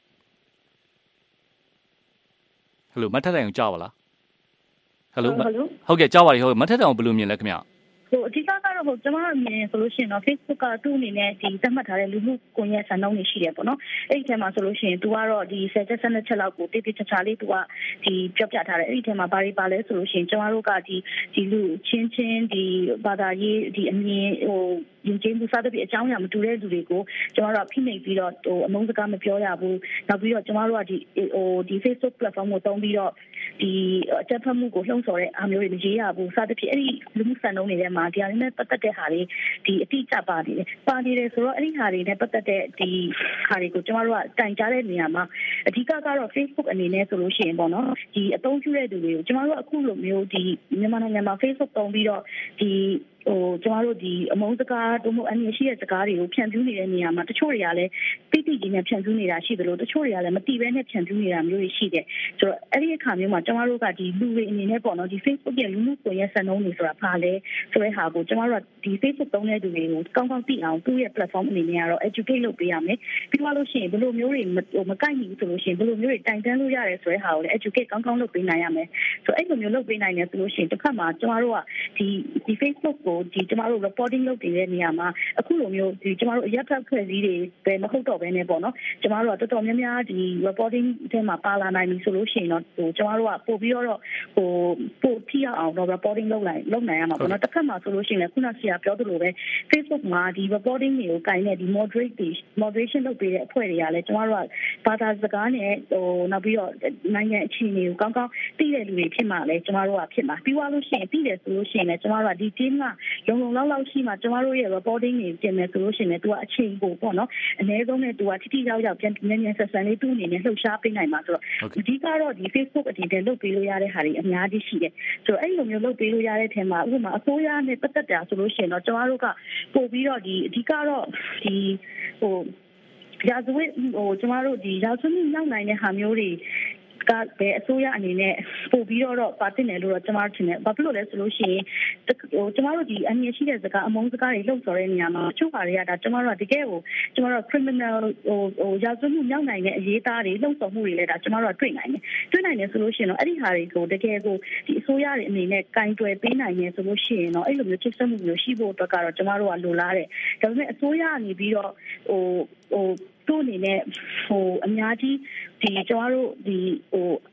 F: ဟယ်လိုမထက်တောင်ကြားပါလားဟယ်လိုဟုတ်ကဲ့ကြားပါပြီဟုတ်ကဲ့မထက်တောင်ဘယ်လိုမြင်လဲခင်ဗျ
D: အဓိကကတော့ကျွန်တော်အမြင်ဆိုလို့ရှိရင်တော့ Facebook ကသူ့အနေနဲ့ဒီသတ်မှတ်ထားတဲ့လူမှုကွန်ရက်စံနှုန်းတွေရှိတယ်ပေါ့နော်အဲ့ဒီထဲမှာဆိုလို့ရှိရင်သူကတော့ဒီ10ချက်12ချက်လောက်ကိုတိတိကျကျလေးသူကဒီပြောပြထားတယ်အဲ့ဒီထဲမှာဘာတွေပါလဲဆိုလို့ရှိရင်ကျွန်တော်တို့ကဒီလူချင်းဒီဘာသာရေးဒီအမြင်ယဉ်ကျေးမှုစသဖြင့်အကြောင်းအရာမတူတဲ့လူတွေကိုကျွန်တော်တို့ဖိနှိပ်ပြီးတော့အမုန်းစကားမပြောရဘူးနောက်ပြီးတော့ကျွန်တော်တို့ကဒီ Facebook platform ကိုသုံးပြီးတော့ဒီအချက်ဖတ်မှုကိုလှုံ့ဆော်တဲ့အားမျိုးတွေမရေးရဘူးစသဖြင့်အဲ့ဒီလူမှုစံနှုန်းတွေထဲမှာဒီအရင်းနဲ့ပတ်သက်တဲ့ဟာတွေဒီအတိအကျပါနေတယ်ဆိုတော့အဲ့ဒီဟာတွေနဲ့ပတ်သက်တဲ့ဒီဟာတွေကိုကျွန်တော်တို့ကတိုင်ကြားတဲ့နေရာမှာအဓိကကတော့ Facebook အနေနဲ့ဆိုလို့ရှိရင်ပေါ့နော်ဒီအသုံးပြုတဲ့သူတွေကိုကျွန်တော်တို့အခုလိုမျိုးဒီမြန်မာနိုင်ငံမှာ Facebook သုံးပြီးတော့ဒီကျွန်တော်တို့ဒီအမုန်းစကားတို့အမြင်ရှိတဲ့စကားတွေကိုဖြန့်ဖြူးနေတဲ့နေရာမှာတချို့တွေကလည်းတိတိကျကျနဲ့ဖြန့်ဖြူးနေတာရှိတယ်လို့တချို့တွေကလည်းမတိဘဲနဲ့ဖြန့်ဖြူးနေတာမျိုးတွေရှိတယ်ဆိုတော့အဲ့ဒီအခါမျိုးမှာကျွန်တော်တို့ကဒီလူတွေအနေနဲ့ပေါ့နော်ဒီ Facebook ရဲ့လူမှုကွန်ရက်စံနှုန်းတွေဆိုတာဘာလဲဆိုတဲ့ဟာကိုကျွန်တော်တို့ကဒီ Facebook သုံးတဲ့သူတွေကိုကောင်းကောင်းသိအောင်သူ့ရဲ့ platform အနေနဲ့ကတော့ educate လုပ်ပေးရမယ်ပြီးတော့လို့ရှိရင်ဘယ်လိုမျိုးတွေမကိုက်ညီဘူးဆိုလို့ရှိရင်ဘယ်လိုမျိုးတွေတိုင်တန်းလို့ရတယ်ဆိုတဲ့ဟာကိုလည်း educate ကောင်းကောင်းလုပ်ပေးနိုင်ရမယ်ဆိုတော့အဲ့လိုမျိုးလုပ်ပေးနိုင်တယ်ဆိုလို့ရှိရင်တစ်ခါမှကျွန်တော်တို့ကဒီ Facebook ကိုဒီကျွန်တော်တို့ reporting လုပ်နေတဲ့နေရာမှာအခုလိုမျိုးဒီကျွန်တော်တို့အရက်ဖက်ဖွဲ့စည်းတွေပဲမဟုတ်တော့ဘဲနဲ့ပေါ့နော်ကျွန်တော်တို့ကတော်တော်များများဒီ reporting ထဲမှာပါလာနိုင်ပြီဆိုလို့ရှိရင်တော့ကျွန်တော်တို့ကပို့ပြီးတော့ပို့ထိအောင်တော့ reporting လုပ်နိုင်ရမှာပေါ့နော်တစ်ခါမှဆိုလို့ရှိရင်ခုနဆရာပြောသလိုပဲ Facebook မှာဒီ reporting တွေကိုကိုင်တဲ့ဒီ moderation လုပ်ပေးတဲ့အဖွဲ့တွေကလည်းကျွန်တော်တို့ကဘာသာစကားနဲ့နောက်ပြီးတော့နိုင်ငံအခြေအနေကိုကောင်းကောင်းသိတဲ့လူတွေဖြစ်မှလည်းကျွန်တော်တို့ကဖြစ်မှာပြီးသွားလို့ရှိရင်သိတယ်ဆိုလို့ရှိရင်လည်းကျွန်တော်တို့ကဒီ team ကလုံလောက်ရှိမှကျွန်တော်တို့ရဲ့ reporting တွေပြင်မယ်ဆိုလို့ရှိရင်လည်းသူကအချိန်ကိုပေါ့နော်အနည်းဆုံးနဲ့သူကထိထိရောက်ပြန်မြန်ဆက်ဆံလေးသူ့အနေနဲ့လှုပ်ရှားပေးနိုင်မှာဆိုတော့အဓိကတော့ဒီ Facebook အနေနဲ့လုပ်ပေးလို့ရတဲ့ဟာတွေအများကြီးရှိတယ်ဆိုတော့အဲ့လိုမျိုးလုပ်ပေးလို့ရတဲ့ထဲမှာဥပမာအစိုးရနဲ့ပတ်သက်တာဆိုလို့ရှိရင်တော့ကျွန်တော်တို့ကပို့ပြီးတော့ဒီအဓိကတော့ဒီရာဇဝတ်ကျွန်တော်တို့ဒီရာဇဝတ်မြောက်နိုင်တဲ့ဟာမျိုးတွေကပဲအစိုးရအနေနဲ့ပို့ပြီးတော့ပါတင်တယ်လို့တော့ကျွန်တော်ထင်တယ်ဘာဖြစ်လို့လဲဆိုလို့ရှိရင်ကျွန်တော်တို့ဒီအမြင်ရှိတဲ့စကားအမုန်းစကားတွေလှုပ်ဆော်တဲ့နေရာမှာချုပ်ပါတွေကဒါကျွန်တော်တို့ကတကယ်ကိုကျွန်တော်တို့ criminal ရာဇဝတ်မှုမြောက်နိုင်တဲ့အရေးသားတွေလှုပ်ဆော်မှုတွေလည်းဒါကျွန်တော်တို့ကတွေ့နိုင်တယ်ဆိုလို့ရှိရင်တော့အဲ့ဒီဟာတွေကိုတကယ်ကိုဒီအစိုးရတွေအနေနဲ့ကင်တွယ်ပေးနိုင်တယ်ဆိုလို့ရှိရင်တော့အဲ့လိုမျိုးချစ်စက်မှုမျိုးရှိဖို့အတွက်ကတော့ကျွန်တော်တို့ကလိုလားတယ်ဒါပေမဲ့အစိုးရအနေပြီးတော့သူ့အနေနဲ့အများကြီးဒီကျွန်တော်တို့ဒီအပေါ်မှာ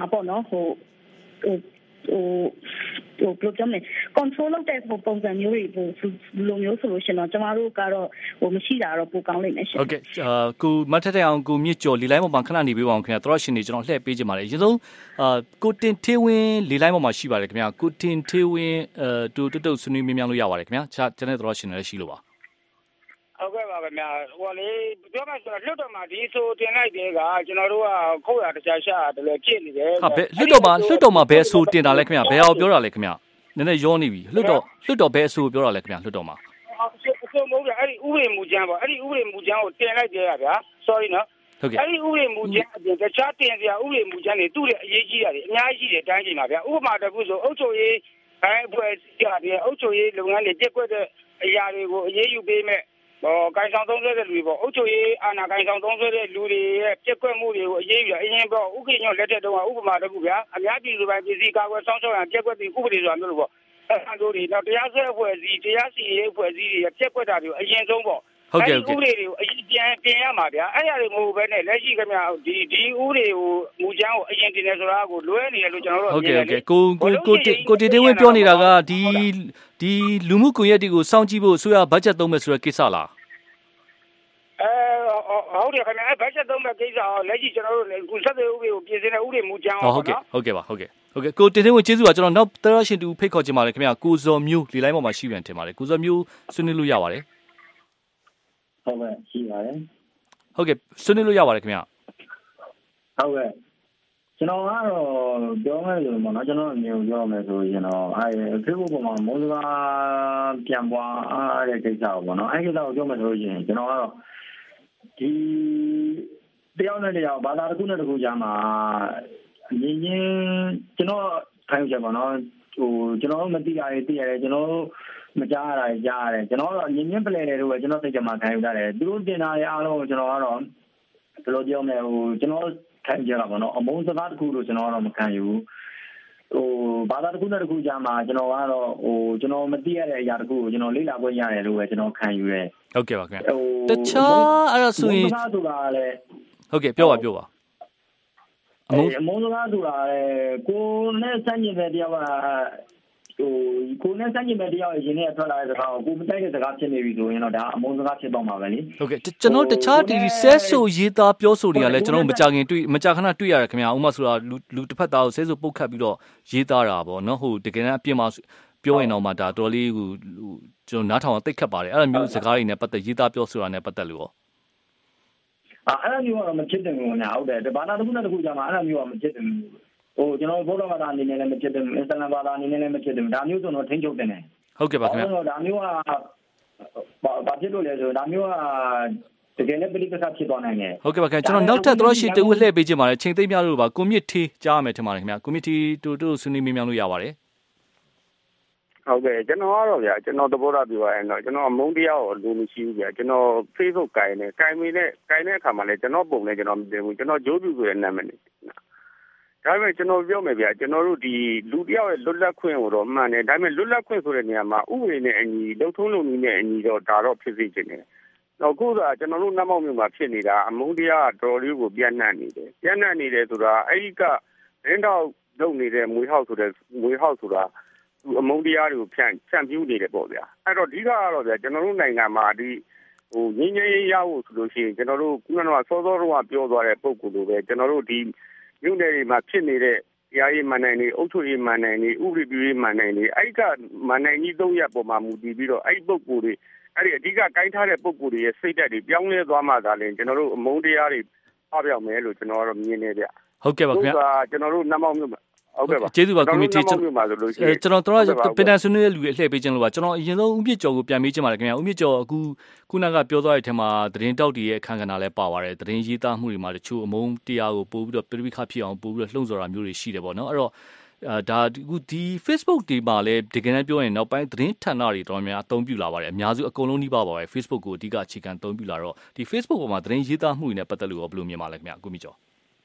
D: ပေါ့နော်ဟိုဘယ်လိုပြောမလဲ control လုပ်တဲ့ပုံစံမျိုးတွေလိုမျိုးဆိုလို့ရှင်တော့ကျမတို့ကတော့မရှိတာတော့ပိုကောင်းလိမ့်မယ်ရှင်
F: ဟုတ်ကဲ့ကိုမထက်အောင်ကိုမြင့်ကျော်လေလိုင်းပေါ်မှာခဏနေပေးပါအောင်ခင်ဗျာတော်ရှင်နေကျွန်တော်လှည့်ပေးချင်ပါတယ်အရင်ဆုံးကိုတင်သေးဝင်းလေလိုင်းပေါ်မှာရှိပါတယ်ခင်ဗျာကိုတင်သေးဝင်းတူတုတ်ဆွေးနွေးမြင်လို့ရပါတယ်ခင်ဗျာကျွန်တော်တော်ရှင်လည်းရှိလို့ပါ
U: ဟုတ်ကဲ့ပါခင်ဗျာဟိုလေပြောမှဆိုတော့လွတ်တော်မှာဒီဆိုတင်လိုက်တဲ့ကကျွန်တော်တို့ကခုတ်ရတခြားရှာတယ်လည်းဖြစ်နေတယ်
F: ဟာဘယ်လွတ်တော်မှာဘယ်အဆိုတင်တာလဲခင်ဗျာဘယ်အောင်ပြောတာလဲခင်ဗျာနည်းနည်းရောနေပြီလွတ်တော်ဘယ်အဆိုပြောတာလဲခင်ဗျာလွတ်တော်မှာ
U: အဆိုမဟုတ်ဘူးအဲ့ဒီဥပဒေမူကြမ်းပေါ့အဲ့ဒီဥပဒေမူကြမ်းကိုတင်လိုက်တဲ့ကဗျာ sorry နော်
F: ဟုတ်ကဲ့
U: အဲ့ဒီဥပဒေမူကြမ်းအပြင်တခြားတင်စရာဥပဒေမူကြမ်းတွေသူ့ရဲ့အရေးကြီးတာတွေအများကြီးရှိတယ်တိုင်းချိန်မှာဗျာဥပမာတစ်ခုဆိုအုပ်ချုပ်ရေးအဖွဲ့အစည်းတွေအုပ်ချုပ်ရေးလုပ်ငန်းတွေတက်ကွက်တဲ့အရာတွေကိုအရေးယူပေးမဲ့ကိုင်ဆောင်သုံးဆွဲတဲ့လူတွေပေါ့အုပ်ချုပ်ရေးအာဏာကိုင်ဆောင်သုံးဆွဲတဲ့လူတွေရဲ့ပြက်ကွက်မှုတွေကိုအရေးယူအရင်ပေါ့ဥက္ကဋ္ဌညွှန်လက်ထက်တုန်းကဥပမာတစ်ခုဗျာအများပြည်သူပိုင်းပြည်စည်းကာကွယ်ဆောင်ရှောက်ရန်ပြက်ကွက်ပြီးဥပဒေဆိုတာမျိုးလို့ပေါ့အဲ့လိုတွေတော့တရားစွဲအဖွဲ့အစည်းတရားစီရင်အဖွဲ့အစည်းတွေပြက်ကွက်တာတွေကိုအရင်ဆုံးပေါ့
F: ဟုတ်ကဲ့
U: ဥပဒေတွေကိုအရင်ပြင်ရမှာဗျာအဲ့ရတွေမဟုတ်ဘဲနဲ့လက်ရှိခင်ဗျာဒီဥပဒေကိုမူကြမ်းကိုအရင်တင်တယ်ဆိုတာကိုလွဲနေတယ်လို့ကျွန်တော်တို့
F: ဟုတ်ကဲ့ကိုတေဝင်းပြောနေတာကဒီလူမှုကွန်ရက်တွေကိုစောင့်ကြည့်ဖို့ဆိုရဘတ်ဂျက်သုံးမယ်ဆိုတဲ့ကိစ္စလား
U: ဟုတ်တယ်ခင်ဗျာဘတ်ဂျက်သုံးမဲ့ကိစ္စလက်ရှိကျွန်တော်တို့ကုသတဲ့ဥပဒေကိုပြင်ဆင်တဲ့ဥပဒေမူကြမ်း
F: ဟုတ်ကဲ့ပါဟုတ်ကဲ့ကိုတင်ဝင်းကျေးဇူးပါကျွန်တော်နောက်တရရှင်တူဖိတ်ခေါ်ချင်ပါတယ်ခင်ဗျာကိုဇော်မျိုးလေလိုင်းပေါ်မှာရှိပြန်ထင်ပါတယ်ကိုဇော်မျိုးဆွေးနွေးလို့ရပါတယ်
V: ဟုတ်ကဲ့ရှိပါတယ်
F: ဟုတ်ကဲ့ဆွေးနွေးလို့ရပါတယ်ခင်ဗျာ
V: ဟုတ်ကဲ့ကျွန်တော်ကတော့ပြောမယ်လို့ပေါ့နော်ကျွန်တော်အမြင်ပြောမယ်ဆိုရင်တော့Facebook ပေါ်မှာမုန်းစကားပြန်ပွားတဲ့ကိစ္စပေါ့နော်အဲ့ဒီတော့ပြောမယ်ဆိုရင်ကျွန်တော်ကတော့ဒီတယောက်နဲ့တယောက်ဘာသာတစ်ခုနဲ့တစ်ခုကြားမှာအရင်ကျွန်တော်ခိုင်းချက်ပေါ့နော်ဟိုကျွန်တော်မသိတာတွေသိရတယ်ကျွန်တော်မကြားရတာကြားရတယ်ကျွန်တော်ကတော့အရင်ပလဲတယ်လို့ပဲကျွန်တော်သိကြမှာခံယူတတ်တယ်သူတို့တင်တာတွေအားလုံးကိုကျွန်တော်ကတော့ဘယ်လိုပြောမလဲဟိုကျွန်တော်ခံကြရတာပေါ့နော်အမုန်းစကားတစ်ခုလို့ကျွန်တော်ကတော့မခံယူဟိုဘာသာတစ်ခုနဲ့တစ်ခုကြားမှာကျွန်တော်ကတော့ဟိုကျွန်တော်မသိရတဲ့အရာတစ်ခုကိုကျွန်တော်လေ့လာခွင့်ရတယ်လို့ပဲကျွန်တော်ခံယူတယ်
F: ဟုတ်ကဲ့ပါခင်ဗျတခြားအဲ့ဒါဆိုရင်
V: ဆိုတာလည်း
F: ဟုတ်ကဲ့ပြောပါ
V: အမုန်းစကားဆိုတာလည်းကိုနဲ့စัญญတဲ့တရားကဟိုကိုနဲ့စัญญတဲ့တရားရဲ့ရင်းနဲ့ထွက်လာတဲ့စကားကိုမတိုက်တဲ့စကားဖြစ်နေပြီဆိုရင်တော့ဒါအမုန်းစကားဖြစ်တော့မှာပဲလေ
F: ဟုတ်ကဲ့ကျွန်တော်တခြားဒီဆဲဆိုရေးသားပြောဆိုတွေကလည်းကျွန်တော်မကြခဏတွေ့ရတယ်ခင်ဗျာဥမာဆိုတာလူတစ်ဖက်သားကိုဆဲဆိုပုတ်ခတ်ပြီးတော့ရေးသားတာပေါ့နော်ဟိုတကယ်တမ်းအပြစ်မှာပြောရင်တော့မှဒါတော်လေးဟိုကျွန်တော်နားထောင်သိခတ်ပါတယ်အဲ့လိုမျိုးစကားတွေနဲ့ပတ်သက်ရေးသားပြောဆိုတာနဲ့ပတ်သက်လို့ရော
V: အဲ့လိုမျိုးကတော့မဖြစ်တယ်ဘူးညာဟုတ်တယ်ဘာသာတစ်ခုနဲ့တစ်ခုကြားမှာအဲ့လိုမျိုးကမဖြစ်တယ်ဟိုကျွန်တော်ဗုဒ္ဓဘာသာအနေနဲ့လည်းမဖြစ်တယ်အစ္စလာမ်ဘာသာအနေနဲ့လည်းမဖြစ်တယ်ဒါမျိုးဆိုတော့ထိန်းချုပ်တယ်
F: ဟုတ်ကဲ့ပါခင်ဗျာ
V: ဒါမျိုးကဘာဖြစ်လို့လဲဆိုတော့ဒါမျိုးကတကယ်လည်းပြိပက္ခဖြစ်သွားနိုင်တယ်
F: ဟုတ်ကဲ့ပါခင်ဗျာကျွန်တော်နောက်ထပ်တော့ရှိတူလှည့်ပေးခြင်းပါတယ်ချိန်သိမ်းများလို့ပါကိုမြင့်ထေးကြားရမယ်ထင်ပါတယ်ခင်ဗျာကိုမြင့်ထေးတို့ဆွေးနွေးမြင်များလို့ရပါတယ်
U: ဟုတ်ကဲ့ကျွန်တော်ကတော့ဗျာကျွန်တော်သဘောထားပြောရရင်တော့ကျွန်တော်မုန်းတရားကိုလူမရှိဘူးဗျာကျွန်တော် Facebook ကိုင်တဲ့အခါမှာလည်းကျွန်တော်ပုံနဲ့ကျွန်တော်မတင်ဘူးကျွန်တော်ဂျိုးပြူဆိုတဲ့နာမည်နဲ့ဒါပေမဲ့ကျွန်တော်ပြောမယ်ဗျာကျွန်တော်တို့ဒီလူတယောက်ရဲ့လွတ်လပ်ခွင့်ကိုတော့မှန်တယ်ဒါပေမဲ့လွတ်လပ်ခွင့်ဆိုတဲ့နေရာမှာဥပဒေနဲ့အညီလုံထုံးလုံနည်းနဲ့အညီတော့ဒါတော့ဖြစ်စေချင်တယ်နောက်ခုကကျွန်တော်တို့နတ်မောက်မြို့မှာဖြစ်နေတာအမုန်းတရားကတော်လေးကိုပြန့်နှံ့နေတယ်ဆိုတာအဲ့ဒီကရင်းတော့လုပ်နေတဲ့မွေဟောက်ဆိုတာအမုန်းတရားတွေကိုဖြန့်ပြူးနေတယ်ပေါ့ဗျာအဲ့တော့အဓိကကတော့ဗျာကျွန်တော်တို့နိုင်ငံမှာဒီဟိုငင်းငင်းရဖို့ဆိုလို့ရှိရင်ကျွန်တော်တို့ခုနကစောစောတော့ပြောသွားတဲ့ပုံကူလိုပဲကျွန်တော်တို့ဒီမြို့နယ်တွေမှာဖြစ်နေတဲ့တရားရေးမန်နိုင်တွေအုပ်ချုပ်ရေးမန်နိုင်တွေဥပဒေပြုရေးမန်နိုင်တွေအဲ့ကမန်နိုင်ကြီး၃ရပ်ပေါ်မှာမူတည်ပြီးတော့အဲ့ပုံကူတွေအဲ့ဒီအဓိကကိုင်းထားတဲ့ပုံကူတွေရဲ့စိတ်ဓာတ်တွေပြောင်းလဲသွားမှသာလျှင်ကျွန်တော်တို့အမုန်းတရားတွေအပြောင်းမယ်လို့ကျွန်တော်ကတော့မြင်နေဗျ
F: ဟုတ်ကဲ့ပါခင်ဗျာ
U: ကျွန်တော်တို့နတ်မောက်မြို့မှာဟုတ်ကဲ့ပါ
F: ကျေးဇူးပါကွန်မြူနတီကျွန်တော်ပင်တန်ဆွေးနွေးတဲ့လူတွေအလှည့်ပေးခြင်းလို့ပါကျွန်တော်အရင်ဆုံးဦးမြင့်ကျော်ကိုပြန်မေးချင်ပါတယ်ခင်ဗျာဦးမြင့်ကျော်အခုခုနကပြောသွားတဲ့အထက်မှာသတင်းတောက်တွေရဲ့အခန်းကဏ္ဍလည်းပါပါတယ်သတင်းရေးသားမှုတွေမှာတချို့အမုန်းတရားကိုပို့ပြီးတော့ပြိပခဖြစ်အောင်ပို့ပြီးတော့လှုံ့ဆော်တာမျိုးတွေရှိတယ်ပေါ့နော်အဲ့တော့ဒါအခုဒီ Facebook တွေမှာလည်းဒီကနေ့ပြောရင်နောက်ပိုင်းသတင်းဌာနတွေတော်များများအသုံးပြုလာပါတယ်အများစုအကုန်လုံးနှိပါပါပဲ Facebook ကိုအဓိကအခြေခံအသုံးပြုလာတော့ဒီ Facebook ပေါ်မှာသတင်းရေးသားမှုတွေနဲ့ပတ်သက်လို့ရောဘယ်လိုမြင်ပါလဲခင်ဗျာကိုမြင့်ကျော်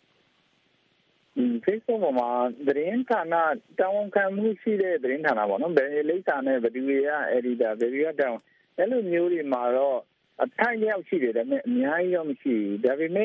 T: Facebook ပေါ်မှာသတင်းဌာနတာဝန်ခံမှုရှိတဲ့သတင်းဌာနပေါ့နော်ဘယ်လိပ်စာနဲ့ဘယ်သူတွေက editor ဘယ်သူကတောင်းအဲ့လိုမျိုးတွေမှာတော့အထိုင်ရောက်ရှိတယ်ဒါပေမဲ့အများကြီးတော့မရှိဘူးဒါပေမဲ့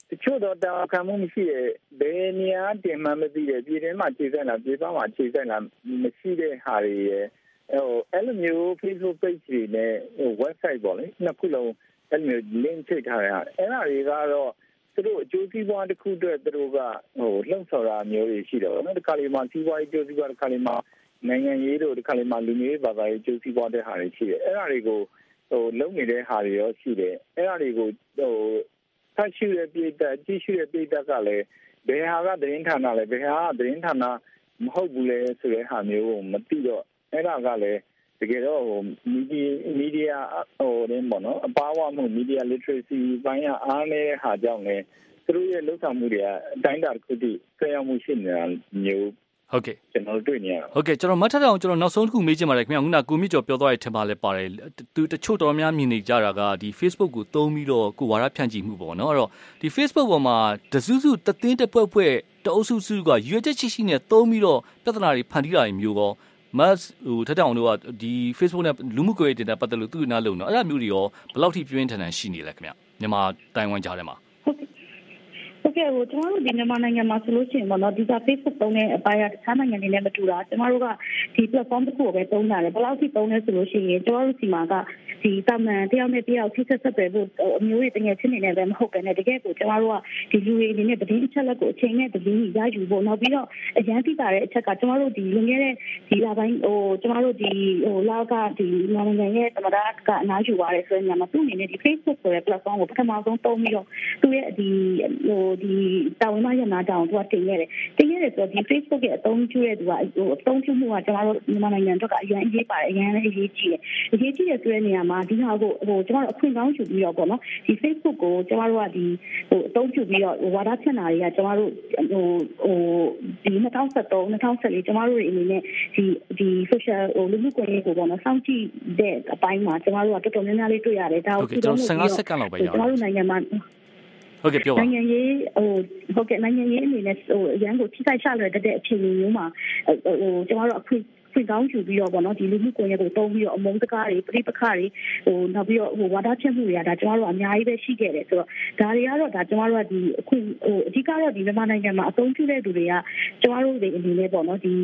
T: တချို့တော့တာခံမှုမရှိတဲ့ဘယ်နေရာတင်မှမသိတဲ့ပြည်တွင်းမှာခြေဆိုင်လာပြည်ပမှာခြေဆိုင်လာမရှိတဲ့ဟာတွေရဲ့အဲ့လိုမျိုး Facebook page တွေနဲ့website ပေါ့လေနှစ်ခုလုံးအဲ့လိုမျိုး link ထိထားရအဲ့ဒါတွေကတော့သူတို့အကျိုးစီးပွားတစ်ခုအတွက်သူတို့ကလှုပ်ဆော်တာမျိုးတွေရှိတော့နော်ဒီခါလေးမှာစီးပွားရေးအကျိုးစီးပွားတစ်ခါလေးမှာနိုင်ငံရေးတို့ဒီခါလေးမှာလူမျိုးရေးဘာသာရေးအကျိုးစီးပွားတဲ့ဟာတွေရှိတယ်အဲ့ဒါတွေကိုလုံးနေတဲ့ဟာတွေရောရှိတယ်အဲ့ဒါတွေကိုဖတ်ရှုတဲ့ပြည်သက်ကြည့်ရှုတဲ့ပြည်သက်ကလည်းဘယ်ဟာကသတင်းဌာနလဲဘယ်ဟာကသတင်းဌာနမဟုတ်ဘူးလဲဆိုတဲ့ဟာမျိုးကိုမသိတော့အဲ့ဒါကလည်းတကယ်တော့မီဒီယာရင်းပေါ့နော်အပါအဝမှု media literacy ဘိုင်းအားနေတဲ့ဟာကြောင့်လည်းသူတို့ရဲ့လှုပ်ဆောင်မှုတွေကအတိုင်းအတာတစ်ခုတည်းဆွဲရောက်မှုရှိနေတာမျိုး
F: ဟုတ်ကဲ့
T: ကျွန်တော်တွေ့နေရ
F: ဟုတ်ကဲ့ကျွန်တော်မှတ်ထားအောင်ကျွန်တော်နောက်ဆုံးတစ်ခုမေးချင်ပါတယ်ခင်ဗျာခုနကိုမြင့်ကျော်ပြောသွားတဲ့ထင်ပါလဲပါတယ်သူတချို့တော်များမြင်နေကြတာကဒီ Facebook ကိုသုံးပြီးတော့ကိုဝါဒဖြန့်ချိမှုပေါ့နော်အဲ့တော့ဒီ Facebook ပေါ်မှာတစုစုတသင်းတစ်ဖွဲ့ဖွဲ့တအုပ်စုစုကရွေချက်ရှိရှိနဲ့သုံးပြီးတော့ပြဿနာတွေဖန်တီးတာမျိုးကောမတ်ထက်တောင်တို့ကဒီ Facebook နဲ့လူမှုကွန်ရက်တွေနဲ့ပတ်သက်လို့သူ့နားလုံးတော့အဲ့ဒါမျိုးတွေရောဘယ်လောက်ထိပြင်းထန်ထန်ရှိနေလဲခင်ဗျမြန်မာတိုင်ဝမ်ကြားထဲမှာ
D: ဟုတ်ကဲ့ကျွန်တော်တို့ဒီမြန်မာနိုင်ငံမှာဆိုလို့ရှိရင်ပေါ့နော်ဒီက Facebook သုံးတဲ့အပိုင်းကတခြားနိုင်ငံတွေနဲ့မတူတာကျွန်တော်တို့ကဒီ platform တစ်ခုကိုပဲသုံးတာလေဘယ်လောက်ထိသုံးလဲဆိုလို့ရှိရင်ကျွန်တော်တို့စီမှာကဒီတာမန်တယောက်နဲ့တယောက်ထိဆက်ဆက်ပဲဖို့အမျိုးတွေတကယ်ချင်းနေနေပဲမဟုတ်ပဲနဲ့တကယ်ကိုကျွန်တော်တို့ကဒီလူတွေအနေနဲ့တည်င်းအချက်လက်ကိုအချိန်နဲ့တည်င်းရယူဖို့နောက်ပြီးတော့အရန်သိတာတဲ့အချက်ကကျွန်တော်တို့ဒီလွန်ခဲ့တဲ့ဒီလပိုင်းကျွန်တော်တို့ဒီလောက်ကဒီနိုင်ငံရဲ့သမ္မတကအနားယူသွားတယ်ဆိုရင်ညမှာသူ့အနေနဲ့ဒီ Facebook ဆိုတဲ့ platform ကိုပထမဆုံးသုံးပြီးတော့သူ့ရဲ့ဒီတာဝန်မရနာတောင်သူကတင်ရတယ်ဆိုတော့ဒီ Facebook ရဲ့အသုံးပြုတဲ့သူကအသုံးပြုမှုကကျွန်တော်တို့မြန်မာနိုင်ငံအတွက်ကအရန်အရေးပါတယ်အရန်လည်းအရေးကြီးတယ်ဆိုတဲ့နေရာမှာဒီဟာကိုကျွန်တော်တို့အခွင့်ကောင်းယူပြီးတော့ပေါ့နော်ဒီ Facebook ကိုကျွန်တော်တို့ကဒီအသုံးပြုပြီးတော့ဝါဒဖြန့်တာတွေကကျွန်တော်တို့ဒီ2013 2014ကျွန်တော်တို့အနေနဲ့ဒီ social လူမှုကွန်ရက်ကိုပေါ့နော်စောင့်ကြည့်တဲ့အပိုင်းမှာကျွန်တော်တို့ကတော်တော်များများလေးတွေ့ရတယ်ဒါကို
F: ကျွန်တော်15စက္ကန့်လောက်ပဲရအောင်
D: ကျွန်တော်တို့နိုင်ငံမှာ
F: ဟုတ်ကဲ့ပြောပါ
D: နိုင်ငံရေးဟုတ်ကဲ့နိုင်ငံရေးအနေနဲ့အရန်ကိုထိခိုက်ရှလွယ်တဲ့အခြေအနေမျိုးမှာကျွန်တော်တို့အခွင့်ကောင်းယူပြီးတော့ပေါ့နော်ဒီလူမှုကွန်ရက်ကိုတုံးပြီးတော့အမုန်းစကားတွေပြိပခါတွေနောက်ပြီးတော့ဝါဒဖြန့်မှုတွေကဒါကျွန်တော်တို့အများကြီးပဲရှိခဲ့တယ်ဆိုတော့ဒါတွေကတော့ဒါကျွန်တော်တို့ကဒီအဓိကတော့ဒီမြန်မာနိုင်ငံမှာအသုံးပြုတဲ့သူတွေကကျွန်တော်တို့တွေအနေနဲ့ပေါ့နော်ဒီ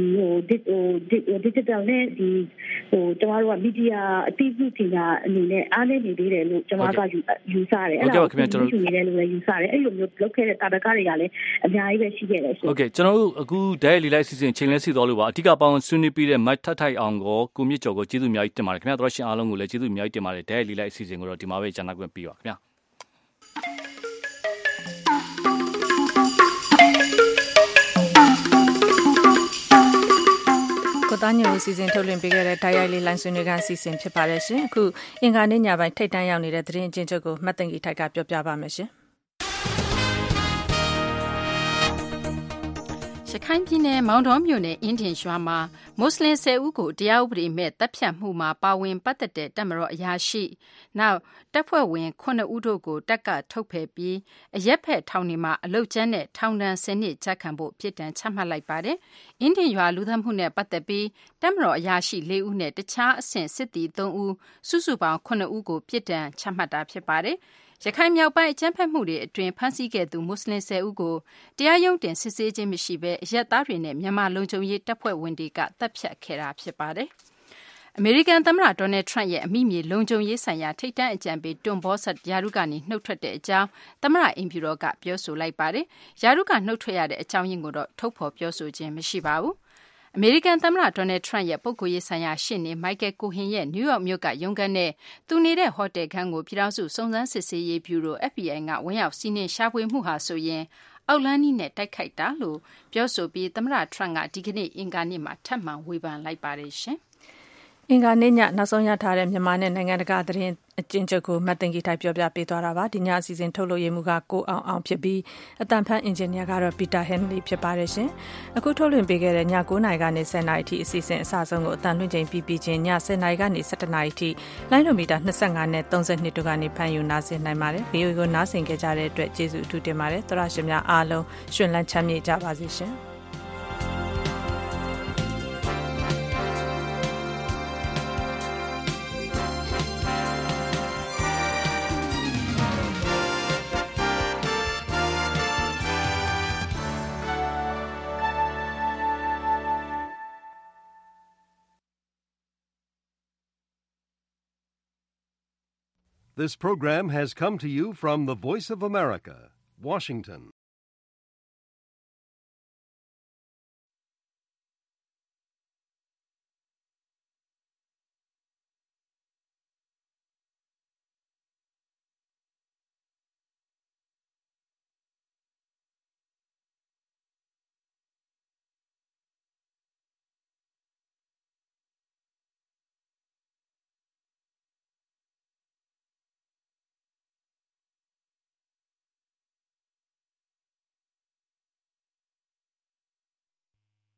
D: digital နဲ့ဒီကျွန်တော်တို့က media အသိပြုပညာအနေနဲ့အားနည်းနေသေးတယ်လို့ကျွန်တော်ကယူဆတယ်
F: အဲ့ဒါကိုကျွန်တော်
D: ယူနေတယ်လို့လည်းယူဆတယ်အဲ့လိုမျိုးလုပ်ခဲ့တဲ့တာတကတွေကလည်းအများကြီးပဲရှိခဲ့တယ်
F: ဟုတ်ကဲ့ကျွန်တော်တို့အခုဓာတ်ရိုက်လေးလိုက်စီစဉ်ချိန်လဲစီသွားလို့ပါအဓိကပေါင်းဆွေးနွေးပြီးတဲ့မတ်ထထိုက်အောင်ကိုမြင့်ကျော်ကိုကျေးဇူးအများကြီးတင်ပါတယ်ခင်ဗျာတို့ရှင်အားလုံးကိုလည်းကျေးဇူးအများကြီးတင်ပါတယ်ဓာတ်ရိုက်လေးလိုက်စီစဉ်ကိုတော့ဒီမှာပဲကျန်တာခွင့်ပြီးပါခင်ဗျာ
B: ကိုသားညိုစီစဉ်ထုတ်လွှင့်ပေးခဲ့တဲ့ဓာတ်ရိုက်လေးလိုင်းဆွေးနွေးခန်းစီစဉ်ဖြစ်ပါတယ်ရှင်အခုအင်္ဂါနေ့ညပိုင်းထိတ်တန့်ရောက်နေတဲ့သတင်းအကျဉ်းချုပ်ကိုမှတ်သိမ့်ကြီးထိုက်ကပြောပြပါမယ်ရှင်
A: ရခိုင်ပြည်နယ်မောင်တော်မြို့နယ်အင်းဒင်ရွာမှာမွတ်စလင်10ဦးကိုတရားဥပဒေမဲ့တပ်ဖြတ်မှုမှာပါဝင်ပတ်သက်တဲ့တပ်မတော်အရာရှိနောက်တပ်ဖွဲ့ဝင်9ဦးတို့ကိုတပ်ကထုတ်ဖယ်ပြီးအရက်ဖက်ထောင်နေမှာအလုတ်ကျန်းနဲ့ထောင်ဒဏ်10နှစ်ချခံဖို့ပြစ်ဒဏ်ချမှတ်လိုက်ပါတယ်။အင်းဒင်ရွာလူသတ်မှုနဲ့ပတ်သက်ပြီးတပ်မတော်အရာရှိ4ဦးနဲ့တခြားအဆင့်စစ်သည်3ဦးစုစုပေါင်း9ဦးကိုပြစ်ဒဏ်ချမှတ်တာဖြစ်ပါတယ်။ရခိုင်မြောက်ပိုင်းအကြမ်းဖက်မှုတွေအတွင်းဖမ်းဆီးခဲ့သူမွတ်စလင်10ဦးကိုတရားရုံးတင်စစ်ဆေးခြင်းမရှိဘဲအရက်သားတွေနဲ့မြန်မာလုံခြုံရေးတပ်ဖွဲ့ဝင်တွေကတပ်ဖြတ်ခဲ့တာဖြစ်ပါတယ်။အမေရိကန်သမ္မတဒေါ်နယ်ထရန့်ရဲ့အမိမြေလုံခြုံရေးဆိုင်ရာထိပ်တန်းအကြံပေးတွန်ဘော့ဆတ်ယာရုကနေနှုတ်ထွက်တဲ့အကြောင်းသမ္မတအိမ်ဖြူတော်ကပြောဆိုလိုက်ပါတယ်။ယာရုကနှုတ်ထွက်ရတဲ့အကြောင်းရင်းကိုတော့ထုတ်ဖော်ပြောဆိုခြင်းမရှိပါဘူး။အမေရိကန်သမ္မတဒေါ်နယ်ထရန့်ရဲ့ပုဂ္ဂိုလ်ရေးဆိုင်ရာရှေ့နေမိုက်ကယ်ကိုဟင်ရဲ့နယူးယောက်မြို့ကရုံးခန်းနဲ့သူနေတဲ့ဟိုတယ်ခန်းကိုပြည်ထောင်စုစုံစမ်းစစ်ဆေးရေးဗျူရို FBI ကဝင်ရောက်စီးနင်းရှာဖွေမှုဟာဆိုရင်အောက်လန်းနီးနဲ့တိုက်ခိုက်တာလို့ပြောဆိုပြီးသမ္မတထရန့်ကဒီကနေ့အင်္ဂါနေ့မှာထပ်မံဝေဖန်လိုက်ပါတယ်ရှင်
B: အင်္ဂါနေ့ညနောက်ဆုံးရထားတဲ့မြန်မာနဲ့နိုင်ငံတကာသတင်းအကျဉ်းချုပ်ကိုမတ်တင်ကြီးထိုက်ပြောပြပေးသွားတာပါဒီညအစီအစဉ်ထုတ်လို့ရမှုကကိုအောင်ဖြစ်ပြီးအတန်ဖန်အင်ဂျင်နီယာကတော့ပီတာဟန်လီဖြစ်ပါတယ်ရှင်အခုထုတ်လွှင့်ပေးခဲ့တဲ့ည9:00နာရီကနေ10:00နာရီအထိအစီအစဉ်အစဆုံးကိုအတန်လွှင့်ချိန်ပြီးချင်းည10:00နာရီကနေ17:00နာရီအထိလိုင်းဒိုမီတာ25နဲ့32တို့ကနေဖန်ယူနားဆင်နိုင်ပါတယ်ဗီဒီယိုကိုနားဆင်ကြတဲ့အတွက်ကျေးဇူးအထူးတင်ပါတယ်သောရရှင်များအားလုံးရှင်လန်းချမ်းမြေ့ကြပါစေရှင်
C: This program has come to you from the Voice of America, Washington.